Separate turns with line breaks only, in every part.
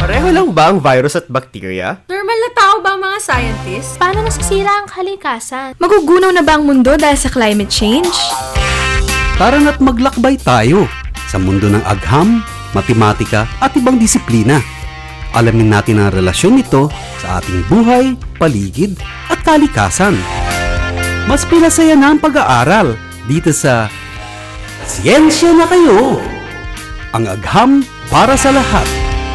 Pareho lang ba ang virus at bacteria?
Normal na tao ba ang mga scientists?
Paano nasisira ang kalikasan? Magugunaw na ba ang mundo dahil sa climate change?
Tara na't maglakbay tayo sa mundo ng agham, matematika at ibang disiplina. Alamin natin ang relasyon nito sa ating buhay, paligid at kalikasan. Mas pinasaya na ang pag-aaral dito sa Siyensya na Kayo! Ang agham para sa lahat.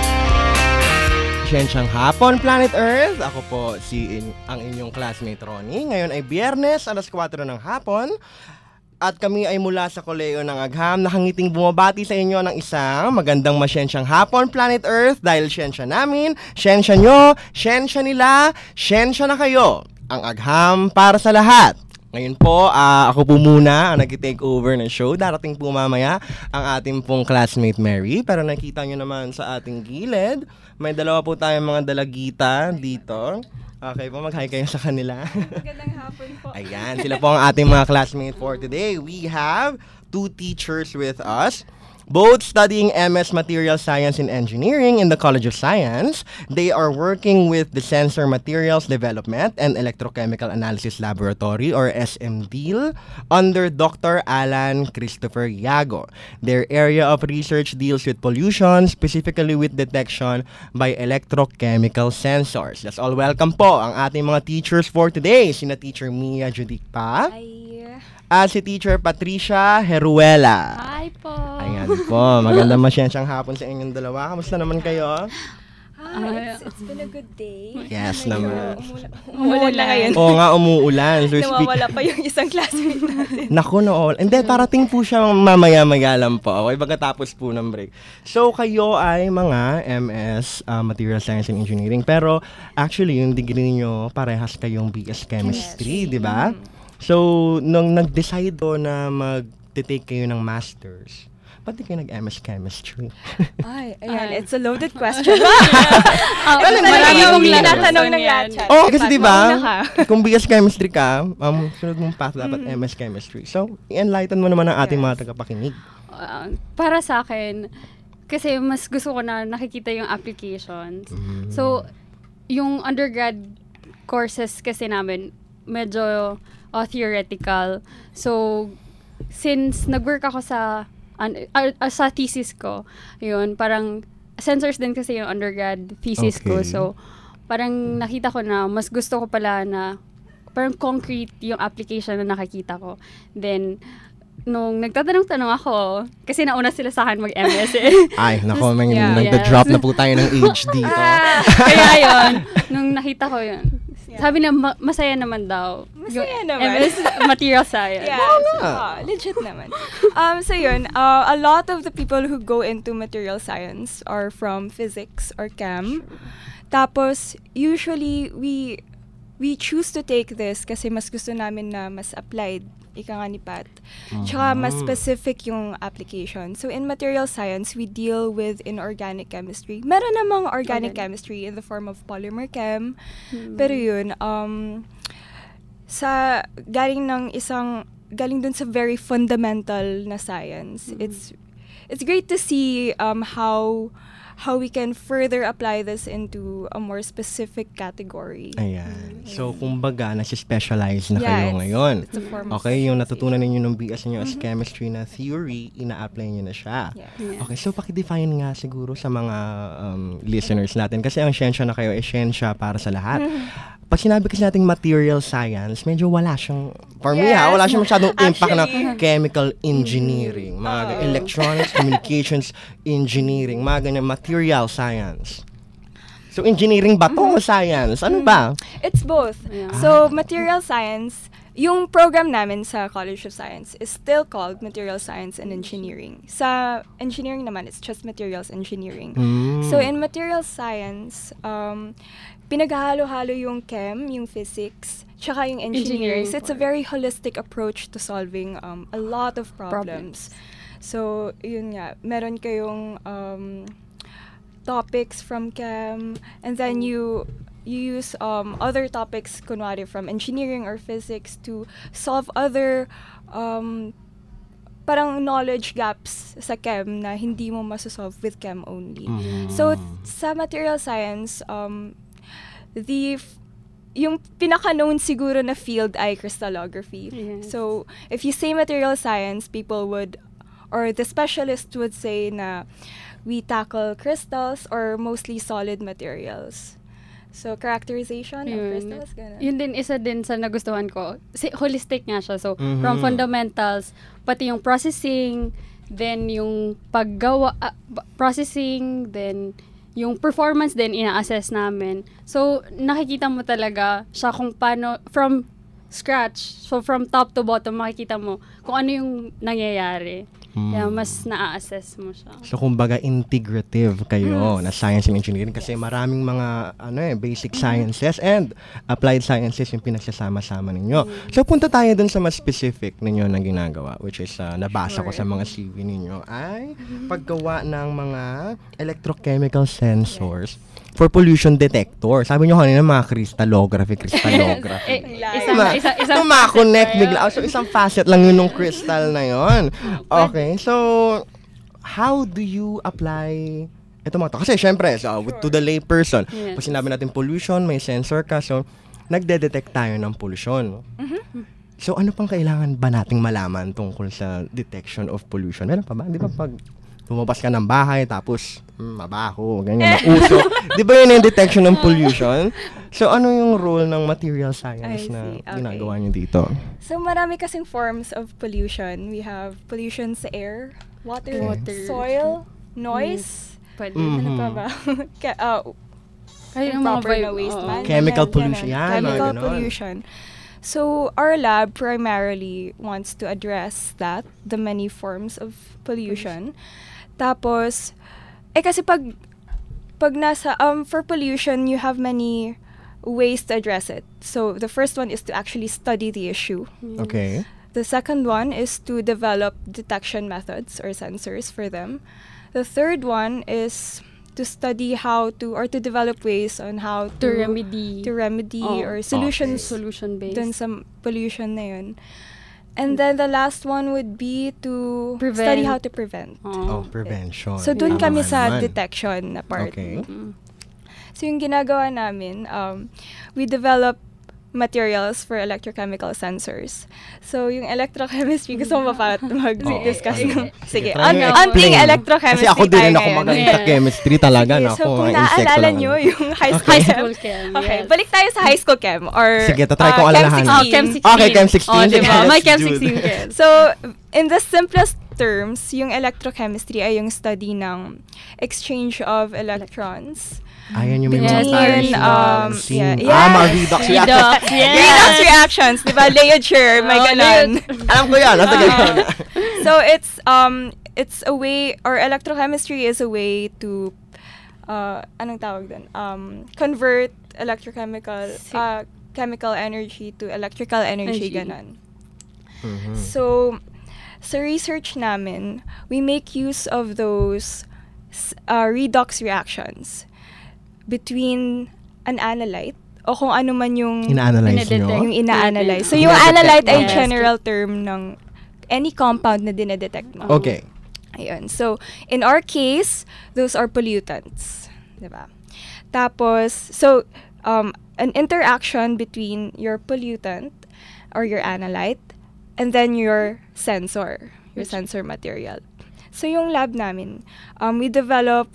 Siyensyang hapon, Planet Earth. Ako po ang inyong classmate Ronnie. Ngayon ay Biyernes, alas 4 ng hapon. At kami ay mula sa Kolehiyo ng Agham, nakangiting bumabati sa inyo ng isang magandang masyensyang hapon, Planet Earth. Dahil siyensya namin, siyensya nyo, siyensya nila, siyensya na kayo. Ang agham para sa lahat. Ngayon po, ako po muna ang nag-take over ng show. Darating po mamaya ang ating pong classmate Mary. Pero nakita nyo naman sa ating gilid, may dalawa po tayong mga dalagita dito. Okay po, mag-hi kayo sa kanila.
Magandang hapon po.
Ayan, sila po ang ating mga classmate for today. We have 2 teachers with us. Both studying MS Material Science and Engineering in the College of Science. They are working with the Sensor Materials Development and Electrochemical Analysis Laboratory or SMDEL under Dr. Alan Christopher Yago. Their area of research deals with pollution, specifically with detection by electrochemical sensors. That's all. Welcome po ang ating mga teachers for today. Sina Teacher Mia Judica.
Hi.
At si Teacher Patricia Heruela.
Hi po.
Ayan po, magandang masyensyang hapon sa inyong dalawa. Kamusta naman kayo?
It's been a good day.
Yes naman.
Umuulan na ngayon.
Oo nga, umuulan. So
Nawawala pa yung isang classmate natin.
Naku, no. Hindi, parating po siya mamaya-maya lang po. Okay, pagkatapos po ng break. So, kayo ay mga MS Material Science and Engineering. Pero, actually, yung degree nyo, parehas kayong BS Chemistry, di ba? So, nung nag-decide po na mag-take kayo ng masters, ba't di kayo nag-MS Chemistry?
Ay, ayan, it's a loaded question.
Marami
yung
kong
tinatanong ng lahat.
Oh, kasi diba, kung BS Chemistry ka, sunod mong path dapat MS Chemistry. So, i-enlighten mo naman ang ating mga tagapakinig.
Para sa akin, kasi mas gusto ko na nakikita yung applications. So, yung undergrad courses kasi namin, medyo theoretical. So, since nag-work ako sa thesis ko, yun, parang sensors din kasi yung undergrad thesis ko. So, parang nakita ko na mas gusto ko pala na parang concrete yung application na nakikita ko. Then, nung nagtatanong-tanong ako, kasi nauna sila sa akin mag-MS eh.
Ay, nako, nagda-drop na po tayo ng age dito.
Kaya yun, nung nakita ko yun, sabi na masaya naman daw.
Masaya naman.
MS Material Science.
Yeah, legit naman. So yun, a lot of the people who go into material science are from physics or chem. Tapos, usually, we choose to take this kasi mas gusto namin na mas applied. Ika nga ni Pat. Tsaka mas specific yung application. So, in material science, we deal with inorganic chemistry. Meron namang organic chemistry in the form of polymer chem. Pero yun, galing dun sa very fundamental na science. It's great to see how we can further apply this into a more specific category.
Ayan. So, kumbaga, nasi-specialize na kayo ngayon.
It's a form of
yung natutunan ninyo ng BS nyo as chemistry na theory, ina-apply nyo na siya.
Yes.
Okay, so pakidefine nga siguro sa mga listeners natin. Kasi ang siyensya na kayo ay siyensya para sa lahat. Pag sinabi kasi nating material science, medyo wala siyang, for me wala siyang masyadong impact na chemical engineering, mga electronics, communications engineering, mga ganyan, material science. So, engineering ba to o science? Ano ba?
It's both. Yeah. So, material science, yung program namin sa College of Science is still called Material Science and Engineering. Sa engineering naman, it's just materials engineering. So, in material science, pinaghalo-halo yung chem, yung physics, tsaka yung engineering. So, it's a very holistic approach to solving a lot of problems. So, yun nga, meron kayong topics from chem, and then you use other topics, kunwari from engineering or physics, to solve other parang knowledge gaps sa chem na hindi mo masosolve with chem only. So, sa material science, yung pinaka-known siguro na field ay crystallography.
Yes.
So, if you say material science, people would, or the specialist would say na we tackle crystals or mostly solid materials. So, characterization of crystals, gano'n.
Yun din, isa din sa nagustuhan ko. Holistic nga siya. So, from fundamentals, pati yung processing, then yung paggawa, processing, then yung performance din ina-assess namin. So, nakikita mo talaga siya kung paano, from scratch, so from top to bottom, makikita mo kung ano yung nangyayari. Kaya mas na-assess mo siya.
So, kumbaga, integrative kayo na science and engineering kasi maraming mga basic sciences and applied sciences yung pinagsasama-sama ninyo. So, punta tayo dun sa mas specific ninyo na ginagawa, which is nabasa ko sa mga CV ninyo, ay paggawa ng mga electrochemical sensors for pollution detector. Sabi nyo kanina mga crystallography. Tumakonect bigla. So, isang facet lang yun ng crystal na yun. Okay, so, how do you apply ito mga to? Kasi, syempre, to the lay person, pag sinabi natin pollution, may sensor ka, so, nagde-detect tayo ng pollution. So, ano pang kailangan ba nating malaman tungkol sa detection of pollution? Meron pa ba? Di ba pag lumabas ka ng bahay, tapos mabaho, ganyan, mauso. Di ba yun yung detection ng pollution? So, ano yung role ng material science na ginagawa niyo dito?
So, marami kasing forms of pollution. We have pollution sa air, water. Soil, noise. Ano pa ba? Proper na waste management.
Chemical pollution.
Chemical pollution. So, our lab primarily wants to address that, the many forms of pollution. Tapos, kasi pag nasa, for pollution, you have many ways to address it. So, the first one is to actually study the issue.
Okay.
The second one is to develop detection methods or sensors for them. The third one is to study how to, or to develop ways on how to remedy or solution
based
dun sa pollution na yun. And then the last one would be to study how to prevent.
Prevention.
So dun kami sa detection na part.
Okay.
So yung ginagawa namin, we develop materials for electrochemical sensors. So yung electrochemistry, gusto mo ba mag-discuss ng? Sige, onting electrochemistry
kasi ako din ako
ngayon.
mag-sa chemistry talaga.
So kung naaalala nyo yung high school chem. Okay, balik tayo sa high school chem. Or
sige, try ko alalahanan.
Chem 16.
Okay, Chem 16.
Diba? May Chem 16 chem.
So, in the simplest terms, yung electrochemistry ay yung study ng exchange of electrons.
Ayan yung may
Between,
mga redox reactions.
Redox reactions, di ba? Ligature, may ganon.
Alam ko yan, nasa ganyan.
So, it's a way, or electrochemistry is a way to, anong tawag dun? Convert electrochemical, chemical energy to electrical energy, ganon. So, sa research namin, we make use of those redox reactions between an analyte o kung ano man yung
ina-analyze nyo?
Yung ina-analyze. So, yung analyte ay general term ng any compound na dinedetect mo.
Okay.
Ayun. So, in our case, those are pollutants. Diba? Tapos, so, an interaction between your pollutant or your analyte and then your sensor material. So, yung lab namin, we develop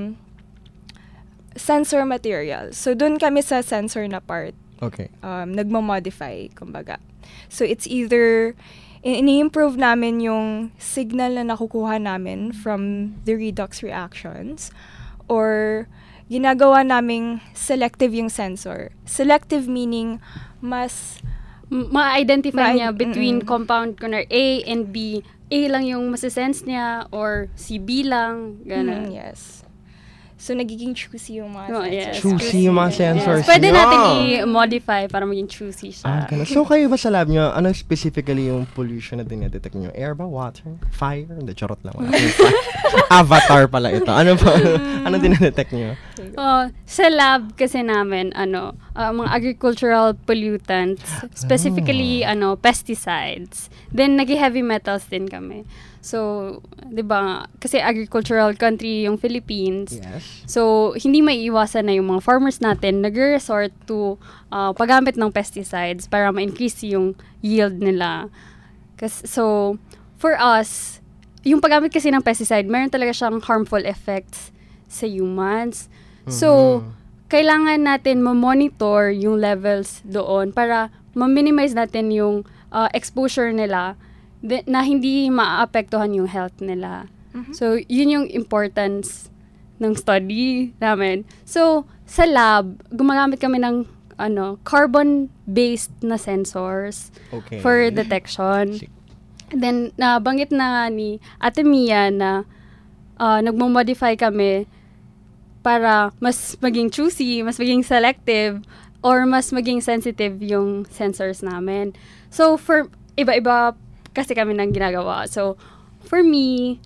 sensor material. So, dun kami sa sensor na part.
Okay.
Nagmo-modify, kumbaga. So, it's either, ini-improve namin yung signal na nakukuha namin from the redox reactions, or ginagawa naming selective yung sensor. Selective meaning, mas
ma-identify niya between compound corner A and B. A lang yung masisense niya, or si B lang, gano'n.
Yes. So, nagiging choosy yung mga
Oh,
sensors.
yes.
Choosy yung mga sensors
Pwede
nyo.
natin i-modify para maging choosy siya.
Ganun. So, kayo ba sa lab nyo, ano specifically yung pollution na dinedetect nyo? Air ba? Water? Fire? Hindi, charot lang. Avatar pala ito. Ano ba? Ano dinedetect nyo?
Sa lab kasi namin, mga agricultural pollutants, specifically, pesticides. Then, nag-heavy metals din kami. So, 'di ba? Kasi agricultural country yung Philippines.
Yes.
So, hindi maiiwasan na yung mga farmers natin nagre-resort to paggamit ng pesticides para ma-increase yung yield nila. So, for us, yung paggamit kasi ng pesticide, meron talaga siyang harmful effects sa humans. So, kailangan natin ma-monitor yung levels doon para ma-minimize natin yung exposure nila na hindi maapektuhan yung health nila. So, yun yung importance ng study namin. So, sa lab, gumagamit kami ng carbon-based na sensors for detection. Then, nabanggit na ni Ate Mia na nagmo-modify kami para mas maging choosy, mas maging selective, or mas maging sensitive yung sensors namin. So, for iba-iba kasi kami nang ginagawa. So, for me,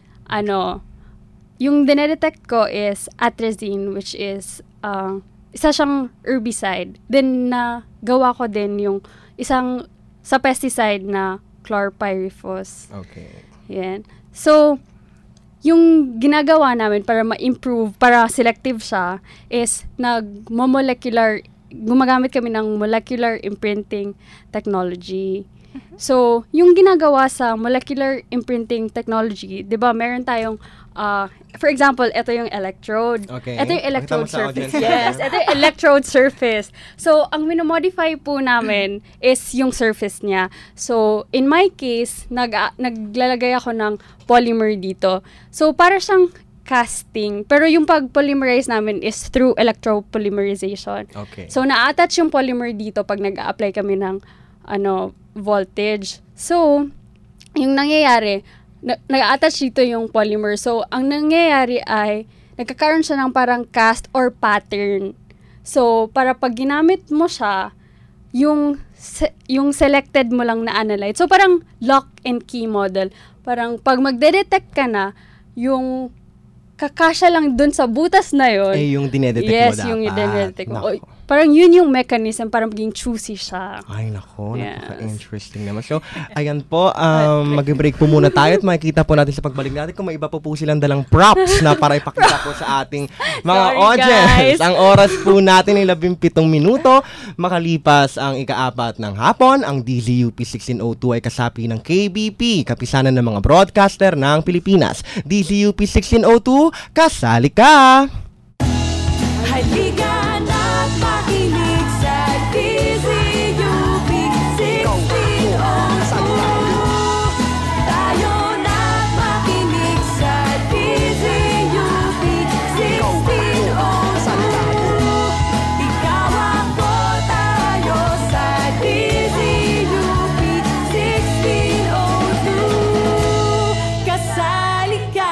yung dinedetect ko is atrazine, which is isa siyang herbicide. Then, gawa ko din yung isang sa pesticide na chlorpyrifos.
Okay.
Yan. So, yung ginagawa namin para ma-improve, para selective siya, is gumagamit kami ng molecular imprinting technology. So, yung ginagawa sa molecular imprinting technology, 'di ba, meron tayong for example, ito yung electrode.
Okay.
Ito yung electrode
Pakita mo sa
surface.
audience.
Yes, ito yung electrode surface. So, ang minomodify po namin is yung surface niya. So, in my case, naglalagay ako ng polymer dito. So, para siyang casting. Pero yung pag-polymerize namin is through electropolymerization.
Okay.
So, na-attach yung polymer dito pag nag-a-apply kami ng voltage. So, yung nangyayari, nag-attach dito yung polymer. So, ang nangyayari ay, nagkakaroon siya ng parang cast or pattern. So, para pag ginamit mo siya, yung selected mo lang na analyte. So, parang lock and key model. Parang pag magde-detect ka na, yung kakasya lang dun sa butas na yun.
Yung dinedetect mo dapat.
Yes, yung dinedetect mo. Parang yun yung mechanism, parang maging choosy siya.
Ay, nako.
Yes.
Napaka-interesting naman. So, ayan po. Mag-break po muna tayo at makikita po natin sa pagbalik natin kung may iba po silang dalang props na para ipakita po sa ating mga
Sorry,
audience.
guys.
Ang oras po natin ay 17 minuto. Makalipas ang ika-4 ng hapon, ang DZUP 1602 ay kasapi ng KBP, kapisanan ng mga broadcaster ng Pilipinas. DZUP 1602, kasali ka!
Halika na't makinig sa DZUP 1602. Tayo na't makinig sa DZUP 1602. Ikaw ako, tayo sa DZUP 1602. Kasali ka.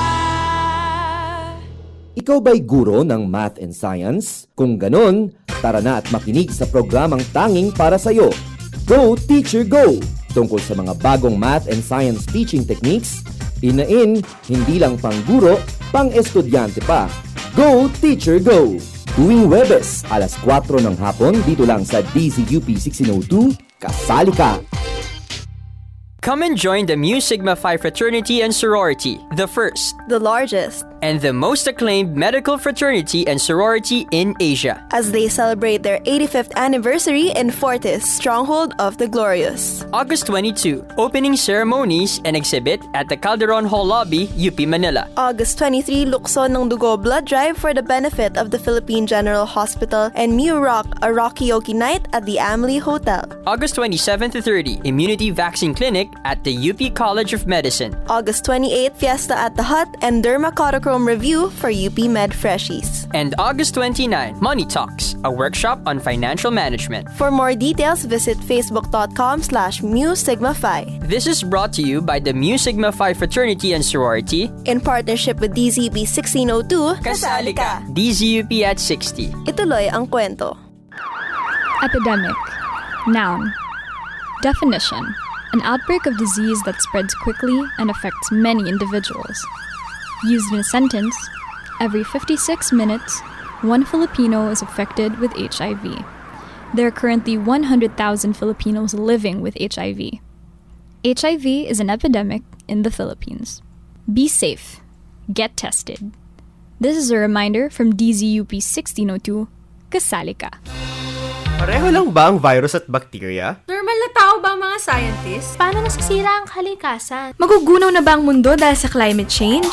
Ikaw ba'y guro ng math and science? Kung ganon, tara na at makinig sa programang tanging para sa'yo. Go Teacher Go! Tungkol sa mga bagong math and science teaching techniques, hindi lang pang guro, pang estudyante pa. Go Teacher Go! Tuwing Webes, alas 4 ng hapon dito lang sa DZUP 1602, kasali ka!
Come and join the Mu Sigma Phi fraternity and sorority, the first,
the largest,
and the most acclaimed medical fraternity and sorority in Asia,
as they celebrate their 85th anniversary in Fortis, stronghold of the glorious.
August 22, opening ceremonies and exhibit at the Calderon Hall lobby, UP Manila.
August 23, lukso ng dugo blood drive for the benefit of the Philippine General Hospital, and Mu Rock, a Rockyokey night at the Amelie Hotel.
August 27 to 30, immunity vaccine clinic at the UP College of Medicine.
August 28, fiesta at the Hut and Derma Cotochrome monochrome review for UP Med Freshies.
And August 29, Money Talks, a workshop on financial management.
For more details, visit facebook.com/Mu Sigma Phi.
This is brought to you by the Mu Sigma Phi Fraternity and Sorority
In partnership with DZUP 1602,
Kasali Ka! DZUP at 60.
Ituloy ang kwento.
Epidemic. Noun. Definition. An outbreak of disease that spreads quickly and affects many individuals. Used in a sentence, every 56 minutes, one Filipino is affected with HIV. There are currently 100,000 Filipinos living with HIV. HIV is an epidemic in the Philippines. Be safe. Get tested. This is a reminder from DZUP 1602, Kasali Ka.
Pareho lang ba ang virus at bacteria?
Normal na tao ba ang mga scientists? Paano nasisira ang kalikasan? Magugunaw na ba ang mundo dahil sa climate change?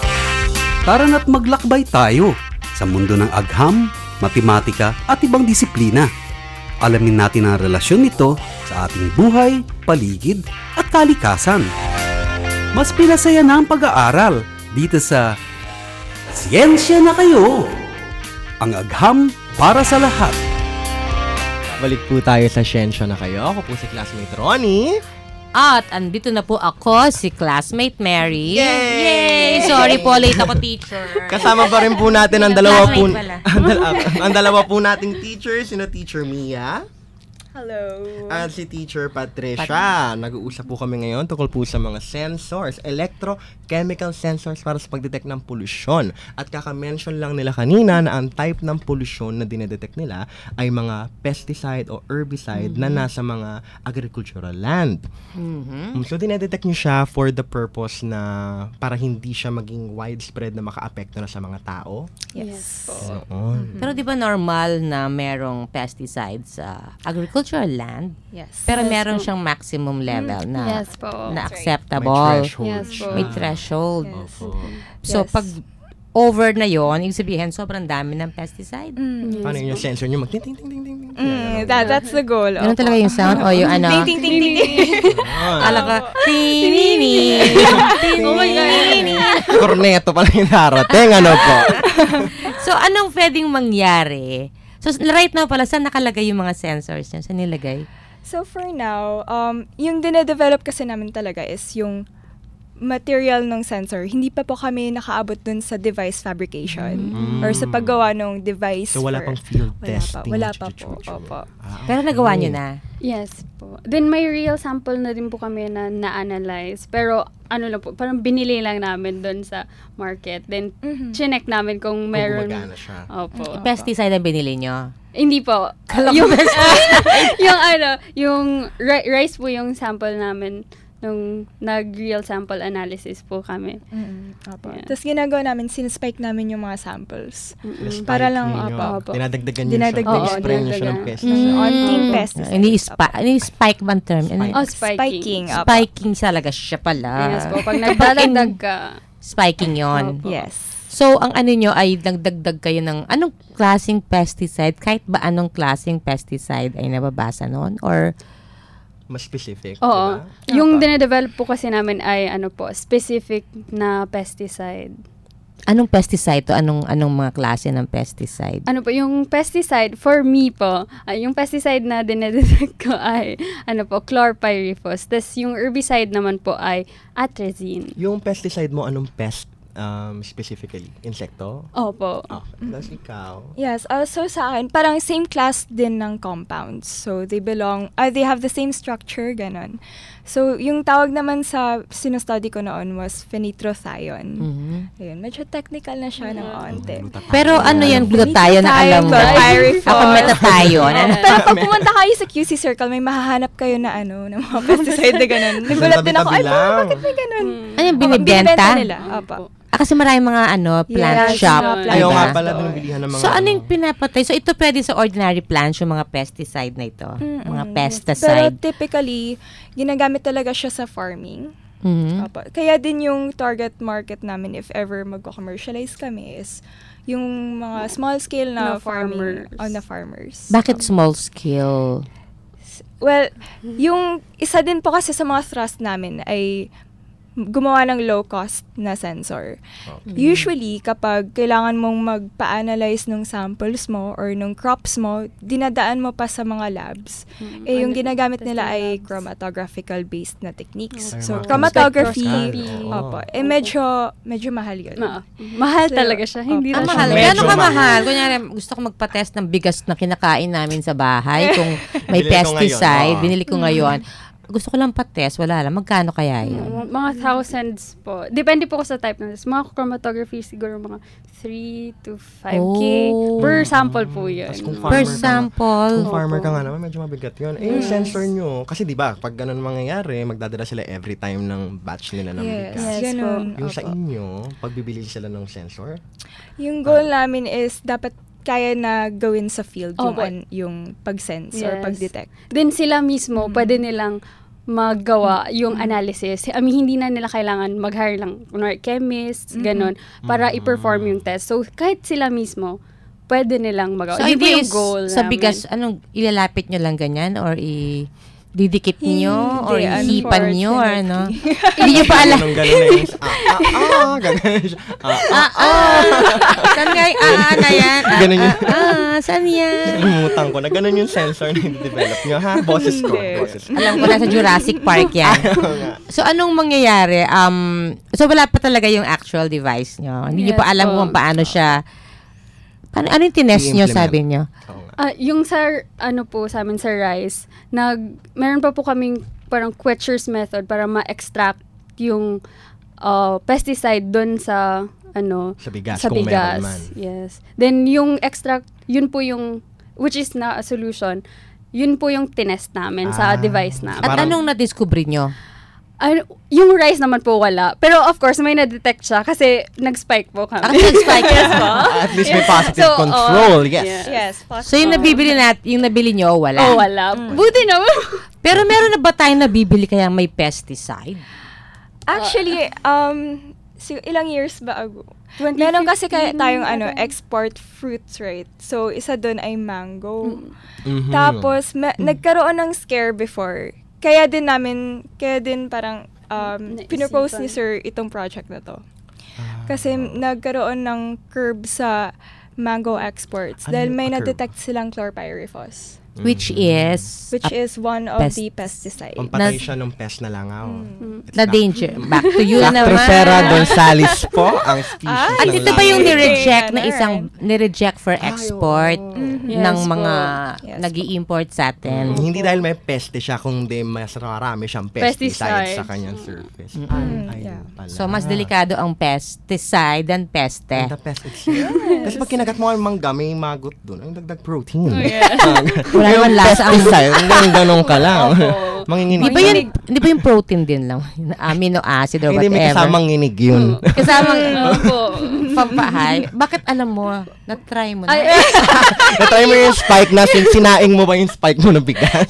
Tara na't maglakbay tayo sa mundo ng agham, matematika at ibang disiplina. Alamin natin ang relasyon nito sa ating buhay, paligid at kalikasan. Mas pinasaya na ang pag-aaral dito sa Siyensya na Kayo! Ang agham para sa lahat.
Balik po tayo sa Siyensya na Kayo. Ako po si classmate Ronnie.
At andito na po ako, si classmate Mary.
Yay!
Sorry po, late ako, teacher.
Kasama pa rin po natin ang dalawa po
Classmate pala.
ang dalawa po nating teachers, sino Teacher Mia
Hello.
at si Teacher Patricia. Nag-uusap po kami ngayon tungkol po sa mga sensors, electrochemical sensors para sa pagdetect ng polusyon. At kaka-mention lang nila kanina na ang type ng polusyon na dinedetect nila ay mga pesticide o herbicide na nasa mga agricultural land. So dinedetect nyo siya for the purpose na para hindi siya maging widespread na maka-apekto na sa mga tao.
Yes.
Pero di ba normal na merong pesticides sa agricultural land?
Yes.
Pero meron siyang maximum level na
Yes po.
na
May
acceptable.
threshold
Yes
siya.
po.
May threshold.
Yes.
So
Yes.
pag over na yon, ibig sabihin sobrang dami ng pesticide.
Paano yung sensor nyo mag-ting-ting-ting-ting-ting?
That's the goal.
Ganun talaga yung sound o yung ano?
Ting, ting, ting, ting, ting.
Kala ka, tinini.
Oh my God.
Corneto pala yung narating, ano po?
So, anong pwedeng mangyari? So, right now pala, saan nakalagay yung mga sensors niyan? Saan nilagay?
So for now, yung dinedevelop kasi namin talaga is yung material ng sensor. Hindi pa po kami nakaabot dun sa device fabrication or sa paggawa ng device.
So wala
for-
pang field testing.
Wala pa po. Opo.
Pero nagawa nyo na?
Yes po. Then may real sample na din po kami na na-analyze. Pero ano lang po, parang binili lang namin doon sa market. Then chinek namin kung meron.
gumagana siya.
Opo.
Pesticide ang binili nyo?
Hindi po.
Yung
yung ano, yung rice po yung sample namin nung nag-real sample analysis po kami.
Opo.
Yeah.
Tapos ginagawa namin, sinspike namin yung mga samples.
Spike
Para lang,
ninyo.
opo.
Dinadagdagan nyo siya.
Dinadagdagan.
Spray nyo siya ng
dinadagdagan.
pesticide.
Onting pesticide.
Hindi spike ba ang term?
Oh, spiking.
Opo.
Spiking talaga siya pala.
Yes po. Pag nagdadagdag ka.
Spiking yon.
Opo.
Yes.
So, ang ano nyo ay nagdagdag kayo ng anong klaseng pesticide? Kahit ba anong klaseng pesticide ay nababasa noon? Or
Mas specific,
Oo.
diba?
Yung dinedevelop po kasi namin ay ano po, specific na pesticide.
anong pesticide to? Anong mga klase ng pesticide?
Ano po, yung pesticide, for me po, yung pesticide na dinedetect ko ay, ano po, chlorpyrifos. Tapos yung herbicide naman po ay atrazine.
Yung pesticide mo, anong pest specifically? Insekto?
Opo.
Tapos ikaw?
Yes, so sa akin, parang same class din ng compounds. So they belong, they have the same structure, ganon. So yung tawag naman sa sinustudy ko noon was phenitrathione. Ayun, medyo technical na siya ng onte.
Pero ano yan, glutathione na alam mo?
Chlorpyrifos.
Ako metathione.
Pero pag pumunta kayo sa QC Circle, may mahahanap kayo na ng mga pesticide na ganon. Nagulat din ako, ay, bakit may ganon?
Ano yung binibenta?
Nila, opo.
Kasi maraming mga plant
Yes,
shop.
Ayaw
diba?
nga pala din bilihan ng mga
So, ano yung pinapatay? So, ito pwede sa ordinary plants, yung mga pesticide na ito? Mga pesticide.
Pero typically, ginagamit talaga siya sa farming.
Mhm.
Opo. Kaya din yung target market namin if ever mag-commercialize kami is yung mga small scale na
Na
farming
farmers.
na farmers.
Bakit small scale?
Well, yung isa din po kasi sa mga thrust namin ay gumawa ng low-cost na sensor. Usually, kapag kailangan mong magpa-analyze ng samples mo or ng crops mo, dinadaan mo pa sa mga labs. Yung ginagamit nila ay chromatographical-based na techniques. So, chromatography, medyo mahal yun.
Mahal talaga siya. Hindi na
mahal. Gano'n ka mahal? Kunyari, gusto ko magpa-test ng bigas na kinakain namin sa bahay. Kung may pesticide, binili ko ngayon. Gusto ko lang pa-test, wala lang. Magkano kaya yun?
Mga thousands po. Depende po ko sa type ng test. Mga chromatography siguro mga 3 to 5K per sample po yun.
Per sample.
Kung farmer ka nga naman, medyo mabigat yun. Yung sensor nyo, kasi di ba pag ganun mangyayari, magdadala sila every time ng batch nila ng bigas.
Ganun.
Yung sa inyo, pag bibili sila ng sensor?
Yung goal namin is dapat kaya na gawin sa field yung pag-sense or pag-detect.
Then sila mismo, pwede nilang magawa yung analysis. Hindi na nila kailangan mag-hire lang chemists, ganun, para i-perform yung test. So, kahit sila mismo, pwede nilang magawa.
So,
hindi yung goal
sa
namin.
bigas, ilalapit nyo lang ganyan or didikit nyo or ihipan nyo or ano? Hindi nyo pa alam.
Ganun siya.
Saan nga na yan?
Ganun yun.
Saan yan?
Lumutang ko na ganun yung sensor na i-develop nyo, ha? Boses ko.
Alam ko na sa Jurassic Park yan. So, anong mangyayari? So, wala pa talaga yung actual device nyo. Hindi nyo pa alam kung paano siya. Ano yung tinest nyo, sabi nyo?
Yung sa sa amin sa rice, meron pa po kaming parang quenchers method para ma-extract yung pesticide doon sa
bigas,
sa
kung
bigas.
meron man.
Yes. Then yung extract, yun po yung which is na a solution. Yun po yung tinest namin sa device namin.
At anong na-discover nyo?
Yung rice naman po wala. Pero of course, may na-detect siya kasi nag-spike po kami.
Nag-spike
yes po.
At least may positive control. Yes.
So yung nabili nyo, wala?
Wala. Buti naman.
Pero meron na ba tayong nabibili kaya may pesticide?
Actually, ilang years ba ago? Meron kasi tayong export fruits, right? So, isa doon ay mango. Tapos, nagkaroon ng scare before. Kaya din parang pinropose ni Sir itong project na to. Kasi nagkaroon ng curb sa mango exports dahil may na-detect silang chlorpyrifos.
Which is
one of the pesticides.
Pampatay siya ng pest na langaw.
Na danger. Back to you naman.
Lactocera dorsalis po ang species ng
dito ba yung nireject for export ng mga nag-i-import sa atin?
Hindi dahil may peste siya, kundi mas marami siyang pesticide sa kanyang surface.
So, mas delikado ang pesticide than peste.
And the pest itself. Kasi pag kinagat mo ang mangga, may magot doon. Ang dagdag protein.
Wala naman lasa ang
ganun ka lang. Manginginig.
Di ba yung protein din lang? Amino acid or whatever.
Hindi, may kasamang nginig yun.
Kasamang pampahay. Bakit alam mo? Na-try mo na?
Na-try mo yung spike na sinaing mo ba yung spike mo na bigas?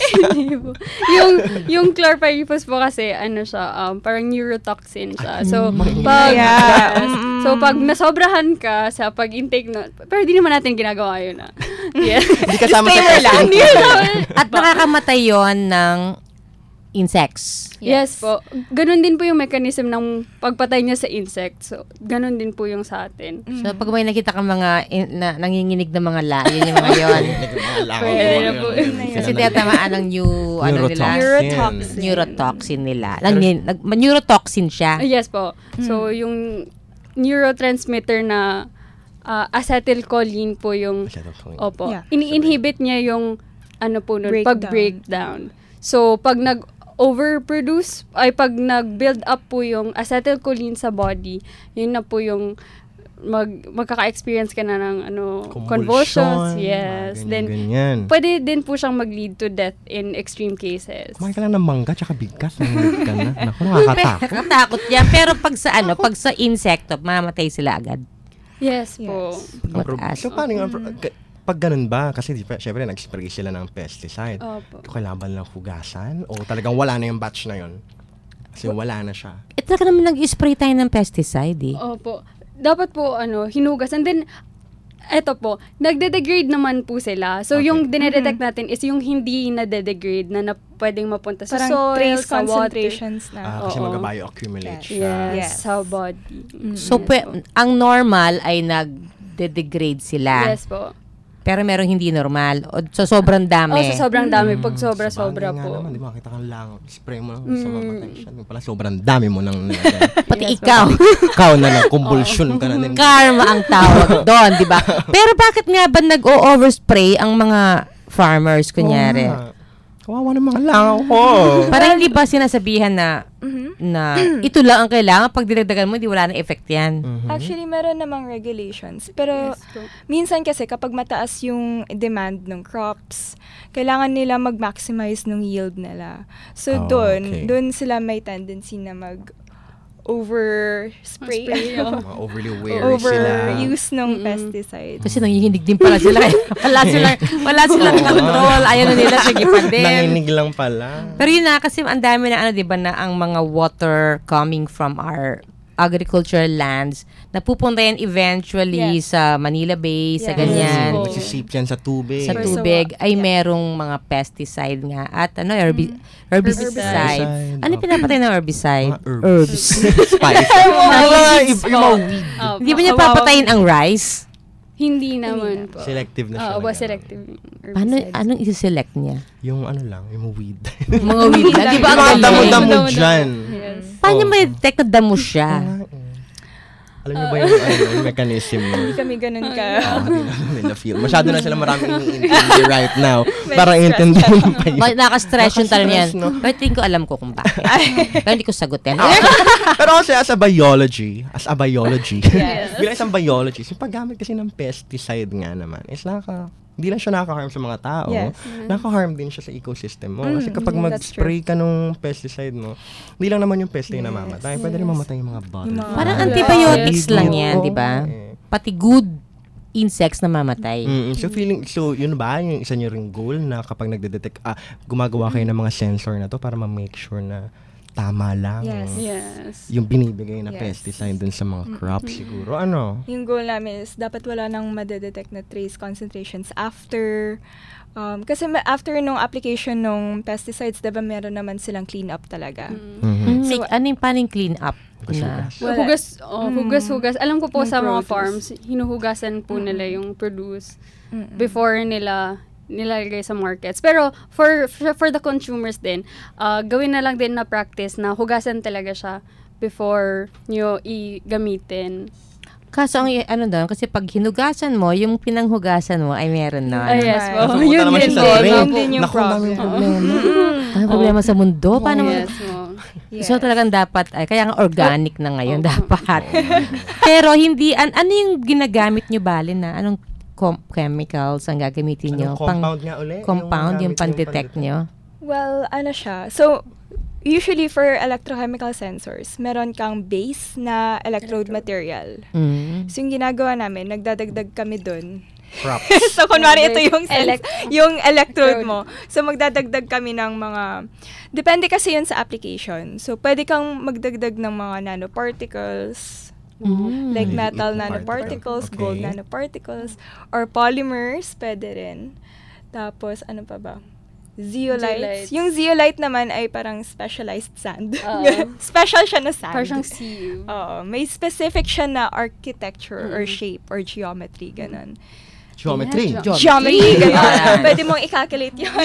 yung chlorpyrifos po kasi, parang neurotoxin siya. So, pag nasobrahan ka sa pag-intake pero di naman natin ginagawa yun.
Hindi kasama sa testing.
At nakakamatay yon ng insects.
Yes po. Ganun din po yung mechanism ng pagpatay niya sa insects. So, ganun din po yung sa atin.
So, pag may nakita kang mga nanginginig na mga yun yung mga yun. Kasi tiyatamaan ng neurotoxin nila. Neurotoxin siya.
Yes po. So, yung neurotransmitter na acetylcholine po yung ini-inhibit niya yung pag-breakdown. So, pag overproduce pag nag-build up po yung acetylcholine sa body, yun na po yung magkaka-experience ka na ng convulsions. Yes.
Ganyan.
Pwede din po siyang mag-lead to death in extreme cases.
Kumain ka lang ng mangga tsaka bigkas. Naku, nakakatakot.
Nakakatakot yan. Pero pag sa insekto, mamatay sila agad.
Yes po.
So, paano pag ganun ba? Kasi syempre nag-spray sila ng pesticide. Kailangan lang hugasan? O talagang wala na yung batch na yun? Kasi wala na siya.
Talaga naman nag-spray tayo ng pesticide eh.
Opo. Dapat po, hinugas. And then, Eto po, nagde-degrade naman po sila. So, yung dinedetect natin is yung hindi na-degrade na pwedeng mapunta sa
Parang
soil,
trace
sa water.
concentrations na.
Kasi
Oo.
mag-bioaccumulate siya.
Yes, sa body.
So, ang normal ay nag-degrade sila.
Yes po.
Pero merong hindi normal. O, so, sobrang dami.
So, sobrang dami. Pag sobra-sobra
Sabagay nga
po.
naman, di ba? Kita kang lang, spray mo lang sa mamatay siya. Yung pala, sobrang dami mo nang
Pati ikaw.
Ikaw na lang, convulsion ka na din.
Karma ang tawag doon, di ba? Pero bakit nga ba nag-o-overspray ang mga farmers, kunyari?
Kawawa ng mga langaw ko.
Parang hindi ba sinasabihan na ito lang ang kailangan, pag dinagdagan mo, hindi wala na effect yan.
Actually, meron namang regulations. Pero minsan kasi kapag mataas yung demand ng crops, kailangan nila mag-maximize ng yield nila. So doon sila may tendency na overspray.
Overly wary sila.
Overuse ng pesticide.
Kasi nangihinig din pala sila. wala silang control. Ayaw na nila, sige pa din.
Nanginig lang pala.
Pero yun na, kasi ang dami na di ba, na ang mga water coming from our agricultural lands, napupunta yan eventually sa Manila Bay, sa ganyan.
Magsisip yan sa tubig.
Sa tubig ay merong mga pesticide nga at herbicide. Ano pinapatay ng herbicide? Herbs.
Spice.
Hindi ba niya papatayin ang rice?
Hindi naman po.
Selective na siya.
Selective.
Anong isi-select niya?
Yung ano lang, yung weed.
Mga weed lang. Di ba ang galing?
Damo-damo dyan.
Paano may detect na damo siya?
Alam niyo ba yung mechanism mo?
Hindi kami ganun ka.
Hindi namin na-feel. Masyado na sila maraming iniintindi right now. Parang intindihin mo pa yun.
Nakastress yung tanong yan. Pero tingin ko alam ko kung bakit. Pero hindi ko sagutin.
Pero kasi as a biology, bilang isang biologist, yung paggamit kasi ng pesticide nga naman, is hindi lang siya nakaka-harm sa mga tao. Nakaka-harm din siya sa ecosystem mo. Kasi kapag mag-spray ka nung pesticide mo, hindi lang naman yung pest na namamatay. Pwede rin mamatay yung mga butterflies.
Parang antibiotics lang yan, di ba? Pati good insects na mamatay.
So yun ba, yung isa nyo ring goal na kapag nagde-detect, gumagawa kayo ng mga sensor na to para ma-make sure na tama lang yung binibigay na pesticide dun sa mga crops siguro.
Yung goal namin is dapat wala nang madedetect na trace concentrations after kasi after nung application ng pesticides, diba meron naman silang clean up talaga.
So, ano yung paning clean up?
Hugas. Alam ko po sa mga farms, hinuhugasan po nila yung produce before nila nilalagay sa markets. Pero for the consumers din, gawin na lang din na practice na hugasan talaga siya before nyo i-gamitin.
Kaso ang doon, kasi pag hinugasan mo, yung pinanghugasan mo ay meron na.
Yes po. Yun din yung problem.
Ano problema sa mundo? Paano mo? So talagang dapat, kaya nga organic na ngayon dapat. Pero hindi, ano yung ginagamit nyo bali na? Anong chemicals ang gagamitin nyo?
Compound nga ulit?
Compound, yung pan-detect nyo?
Well, siya. So, usually for electrochemical sensors, meron kang base na electrode material. So, yung ginagawa namin, nagdadagdag kami dun. So, kunwari ito yung electrode mo. So, magdadagdag kami ng mga, depende kasi yun sa application. So, pwede kang magdagdag ng mga nanoparticles, like metal nanoparticles, gold nanoparticles, or polymers, pwede rin. Tapos, ano pa ba? Zeolites. Yung zeolite naman ay parang specialized sand. Special siya na sand.
Parang sieve.
May specific siya na architecture or shape or geometry, ganun.
Geometry?
Geometry, ganun. Pwede mong i-calculate yun.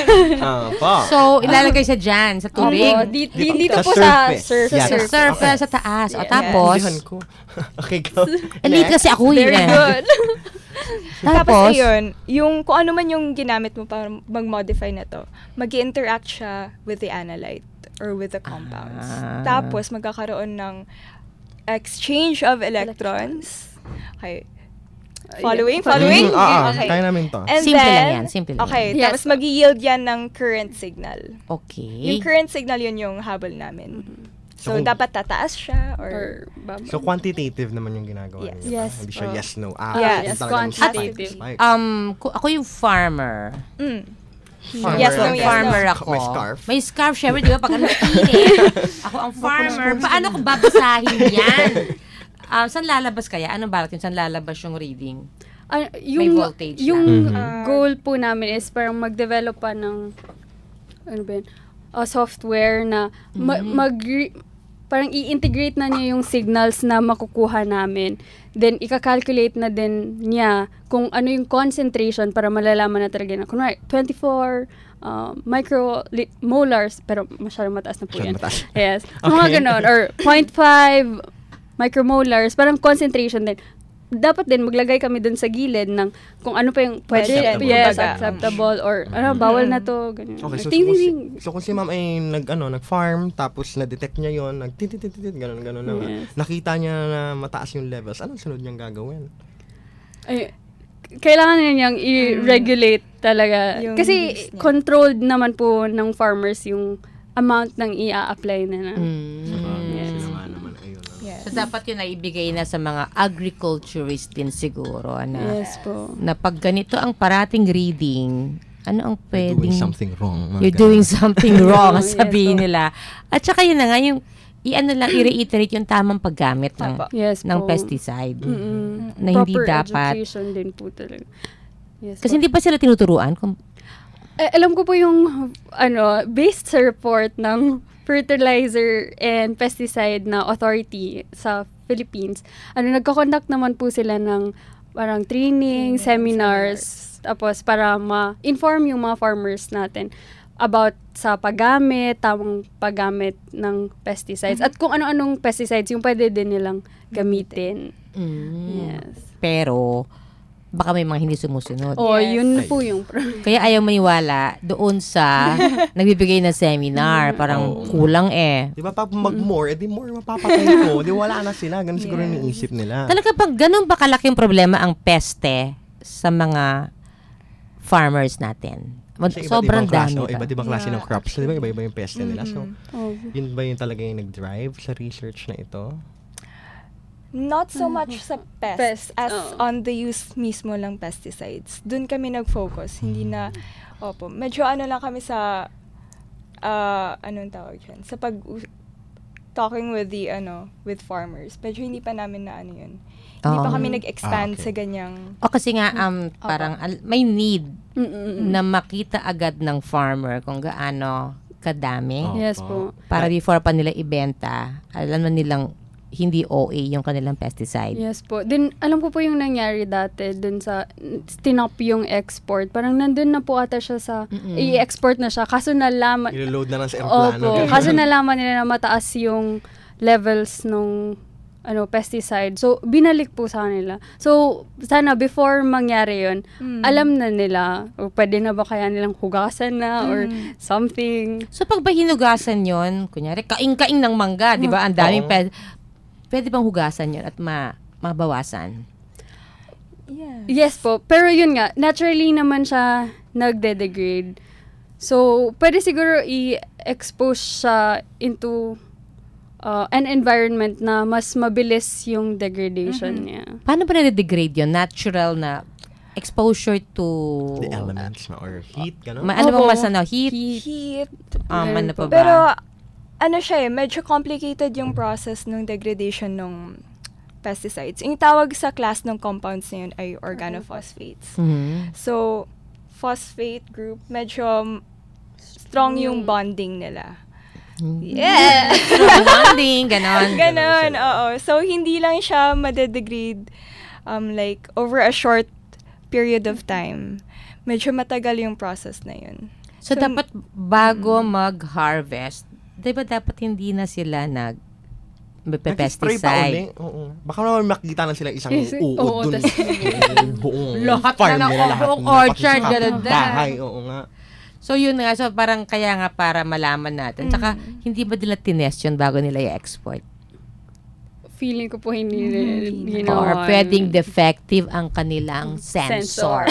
So, ilalagay siya dyan, sa tubig.
Dito po sa surface.
Surface, sa taas. O tapos,
okay, go.
Elite kasi ako yun.
Very good. Tapos, ayun, kung ano man yung ginamit mo para mag-modify na to, mag-interact siya with the analyte or with the compounds. Tapos, magkakaroon ng exchange of electrons. Okay. Following? Okay.
Kaya namin to.
And
simple
then,
lang yan. Simple lang.
Okay. Tapos, mag-yield yan ng current signal.
Okay.
Yung current signal, yun yung habol namin. So, dapat tataas siya or bababa.
So, quantitative naman yung ginagawa niyo.
Yes.
Hindi siya yes, no.
Yes,
quantitative.
Ako yung farmer.
Yes, no,
farmer ako.
May scarf.
May scarf, syempre, di ba? Pag init. Ako ang farmer. Paano ko babasahin yan? Saan lalabas kaya? Anong balat yun? Saan lalabas yung reading? May voltage
yung
lang.
goal po namin is parang mag-develop pa ng software na parang i-integrate na niya yung signals na makukuha namin. Then, ika-calculate na din niya kung ano yung concentration para malalaman na talaga na, kunwari, 24 micromolars, pero masyadong mataas na po yan. Yes.
Okay.
Mga ganon. Or 0.5 micromolars, parang concentration din. Dapat din maglagay kami dun sa gilid ng kung ano pa yung pwede, acceptable, or bawal na to, ganyan.
Okay, so kung si ma'am ay nag-farm, tapos na-detect niya yon, ganon na.
Yes.
Nakita niya na mataas yung levels, anong sunod niyang gagawin?
Ay, kailangan niyang i-regulate talaga.
Yung
Kasi
use niya.
controlled naman po ng farmers yung amount ng i-apply na.
Yes. So, dapat yun ay ibigay na sa mga agriculturist din siguro.
Yes po.
Na pag ganito ang parating reading, ano ang pwedeng...
You're doing something wrong.
You're doing something wrong,
Yes
sabihin nila. At saka yun na nga, yung i-reiterate yung tamang paggamit ng pesticide. Na hindi
Proper
dapat...
education din po talaga. Yes
Kasi
po.
hindi pa sila tinuturuan kung...
Alam ko po yung based sa report ng Fertilizer and Pesticide na Authority sa Philippines. Nagko-conduct naman po sila ng parang training, seminars, tapos para ma-inform yung mga farmers natin about sa paggamit, tamang paggamit ng pesticides, at kung ano-anong pesticides yung pwede din nilang gamitin. Yes.
Pero, baka may mga hindi sumusunod.
Yun po yung problem.
Kaya ayaw maniwala doon sa nagbibigay ng seminar. Parang kulang eh.
Di ba pag mag-more, edi more mapapatay ko. Di wala na sila. Ganun siguro yung iniisip nila.
Talaga pag ganun ba kalaking problema ang peste sa mga farmers natin? Sobrang dami.
Iba't ibang klase ng crops. Di ba iba-iba yung peste nila? So, yun ba yung talaga yung nag-drive sa research na ito?
Not so much sa pest as on the use mismo ng pesticides. Doon kami nag-focus. Hindi na, medyo lang kami sa, anong tawag dyan? Sa talking with with farmers. Medyo hindi pa namin na yun. Hindi pa kami nag-expand sa ganyang...
Kasi nga, parang may need na makita agad ng farmer kung gaano kadami.
Yes po.
Para before pa nila ibenta, alam na nilang hindi OA yung kanilang pesticide.
Yes po. Then, alam ko po yung nangyari dati dun sa, tinop yung export. Parang nandun na po ata siya sa, i-export na siya. Kaso nalaman,
i-load na lang sa aeroplano.
Kaso nalaman nila na mataas yung levels nung pesticide. So, binalik po sa kanila. So, sana before mangyari yun, alam na nila, o pwede na ba kaya nilang hugasan na or something.
So, pag ba hinugasan yun, kunyari, kaing-kaing ng mangga, di ba? Ang daming pwede bang hugasan yun at mabawasan?
Yes po. Pero yun nga, naturally naman siya nagde-degrade. So, pwede siguro i-expose siya into an environment na mas mabilis yung degradation niya.
Paano ba nade-degrade yun? Natural na exposure to...
the elements or heat, gano'n?
Ano bang mas Heat?
Heat.
Ano pa ba?
Pero, siya medyo complicated yung process ng degradation ng pesticides. Yung tawag sa class ng compounds na yun ay organophosphates. So, phosphate group, medyo strong yung bonding nila. Yeah!
Strong bonding, ganon.
Ganon, oo. So, hindi lang siya madedegrade like over a short period of time. Medyo matagal yung process na yun.
So dapat bago mag-harvest, diba dapat hindi na sila pesticide?
Oo. Baka naman makita na sila isang uod dun. Buong
lahat
farm
na
nila.
buong orchard, gano'n din.
Bahay, oo nga.
So yun nga, so parang kaya nga para malaman natin. Tsaka hindi ba nila tinest yun bago nila i-export?
Feeling ko po hindi ginawa.
Or pwedeng defective ang kanilang sensor.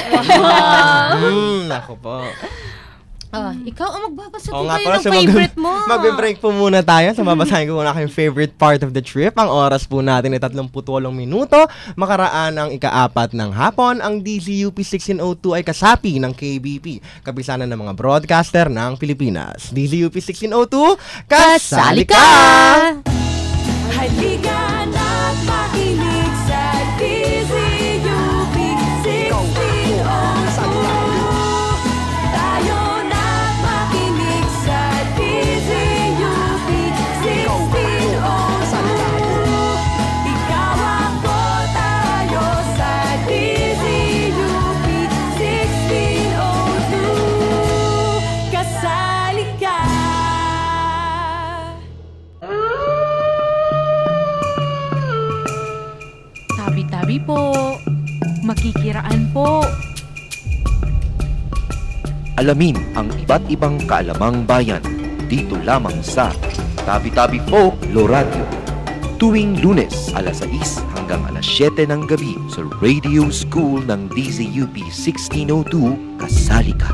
Nako po.
Ikaw ang magbabasa
Oo
din
nga
kayo
pala,
ng favorite mo.
Magbe-break po muna tayo. So, babasahin ko muna yung favorite part of the trip. Ang oras po natin ay 38 minuto. Makaraan ang ika-4 ng hapon. Ang DZUP 1602 ay kasapi ng KBP, kapisanan ng mga broadcaster ng Pilipinas. DZUP 1602, kasali ka!
Halika na't makinig sa DZUP
alamin ang iba't ibang kaalamang bayan dito lamang sa Tabi-Tabi Folklore Radio. Tuwing Lunes, alas 6 hanggang alas 7 ng gabi sa Radio School ng DZUP 1602, Kasali Ka.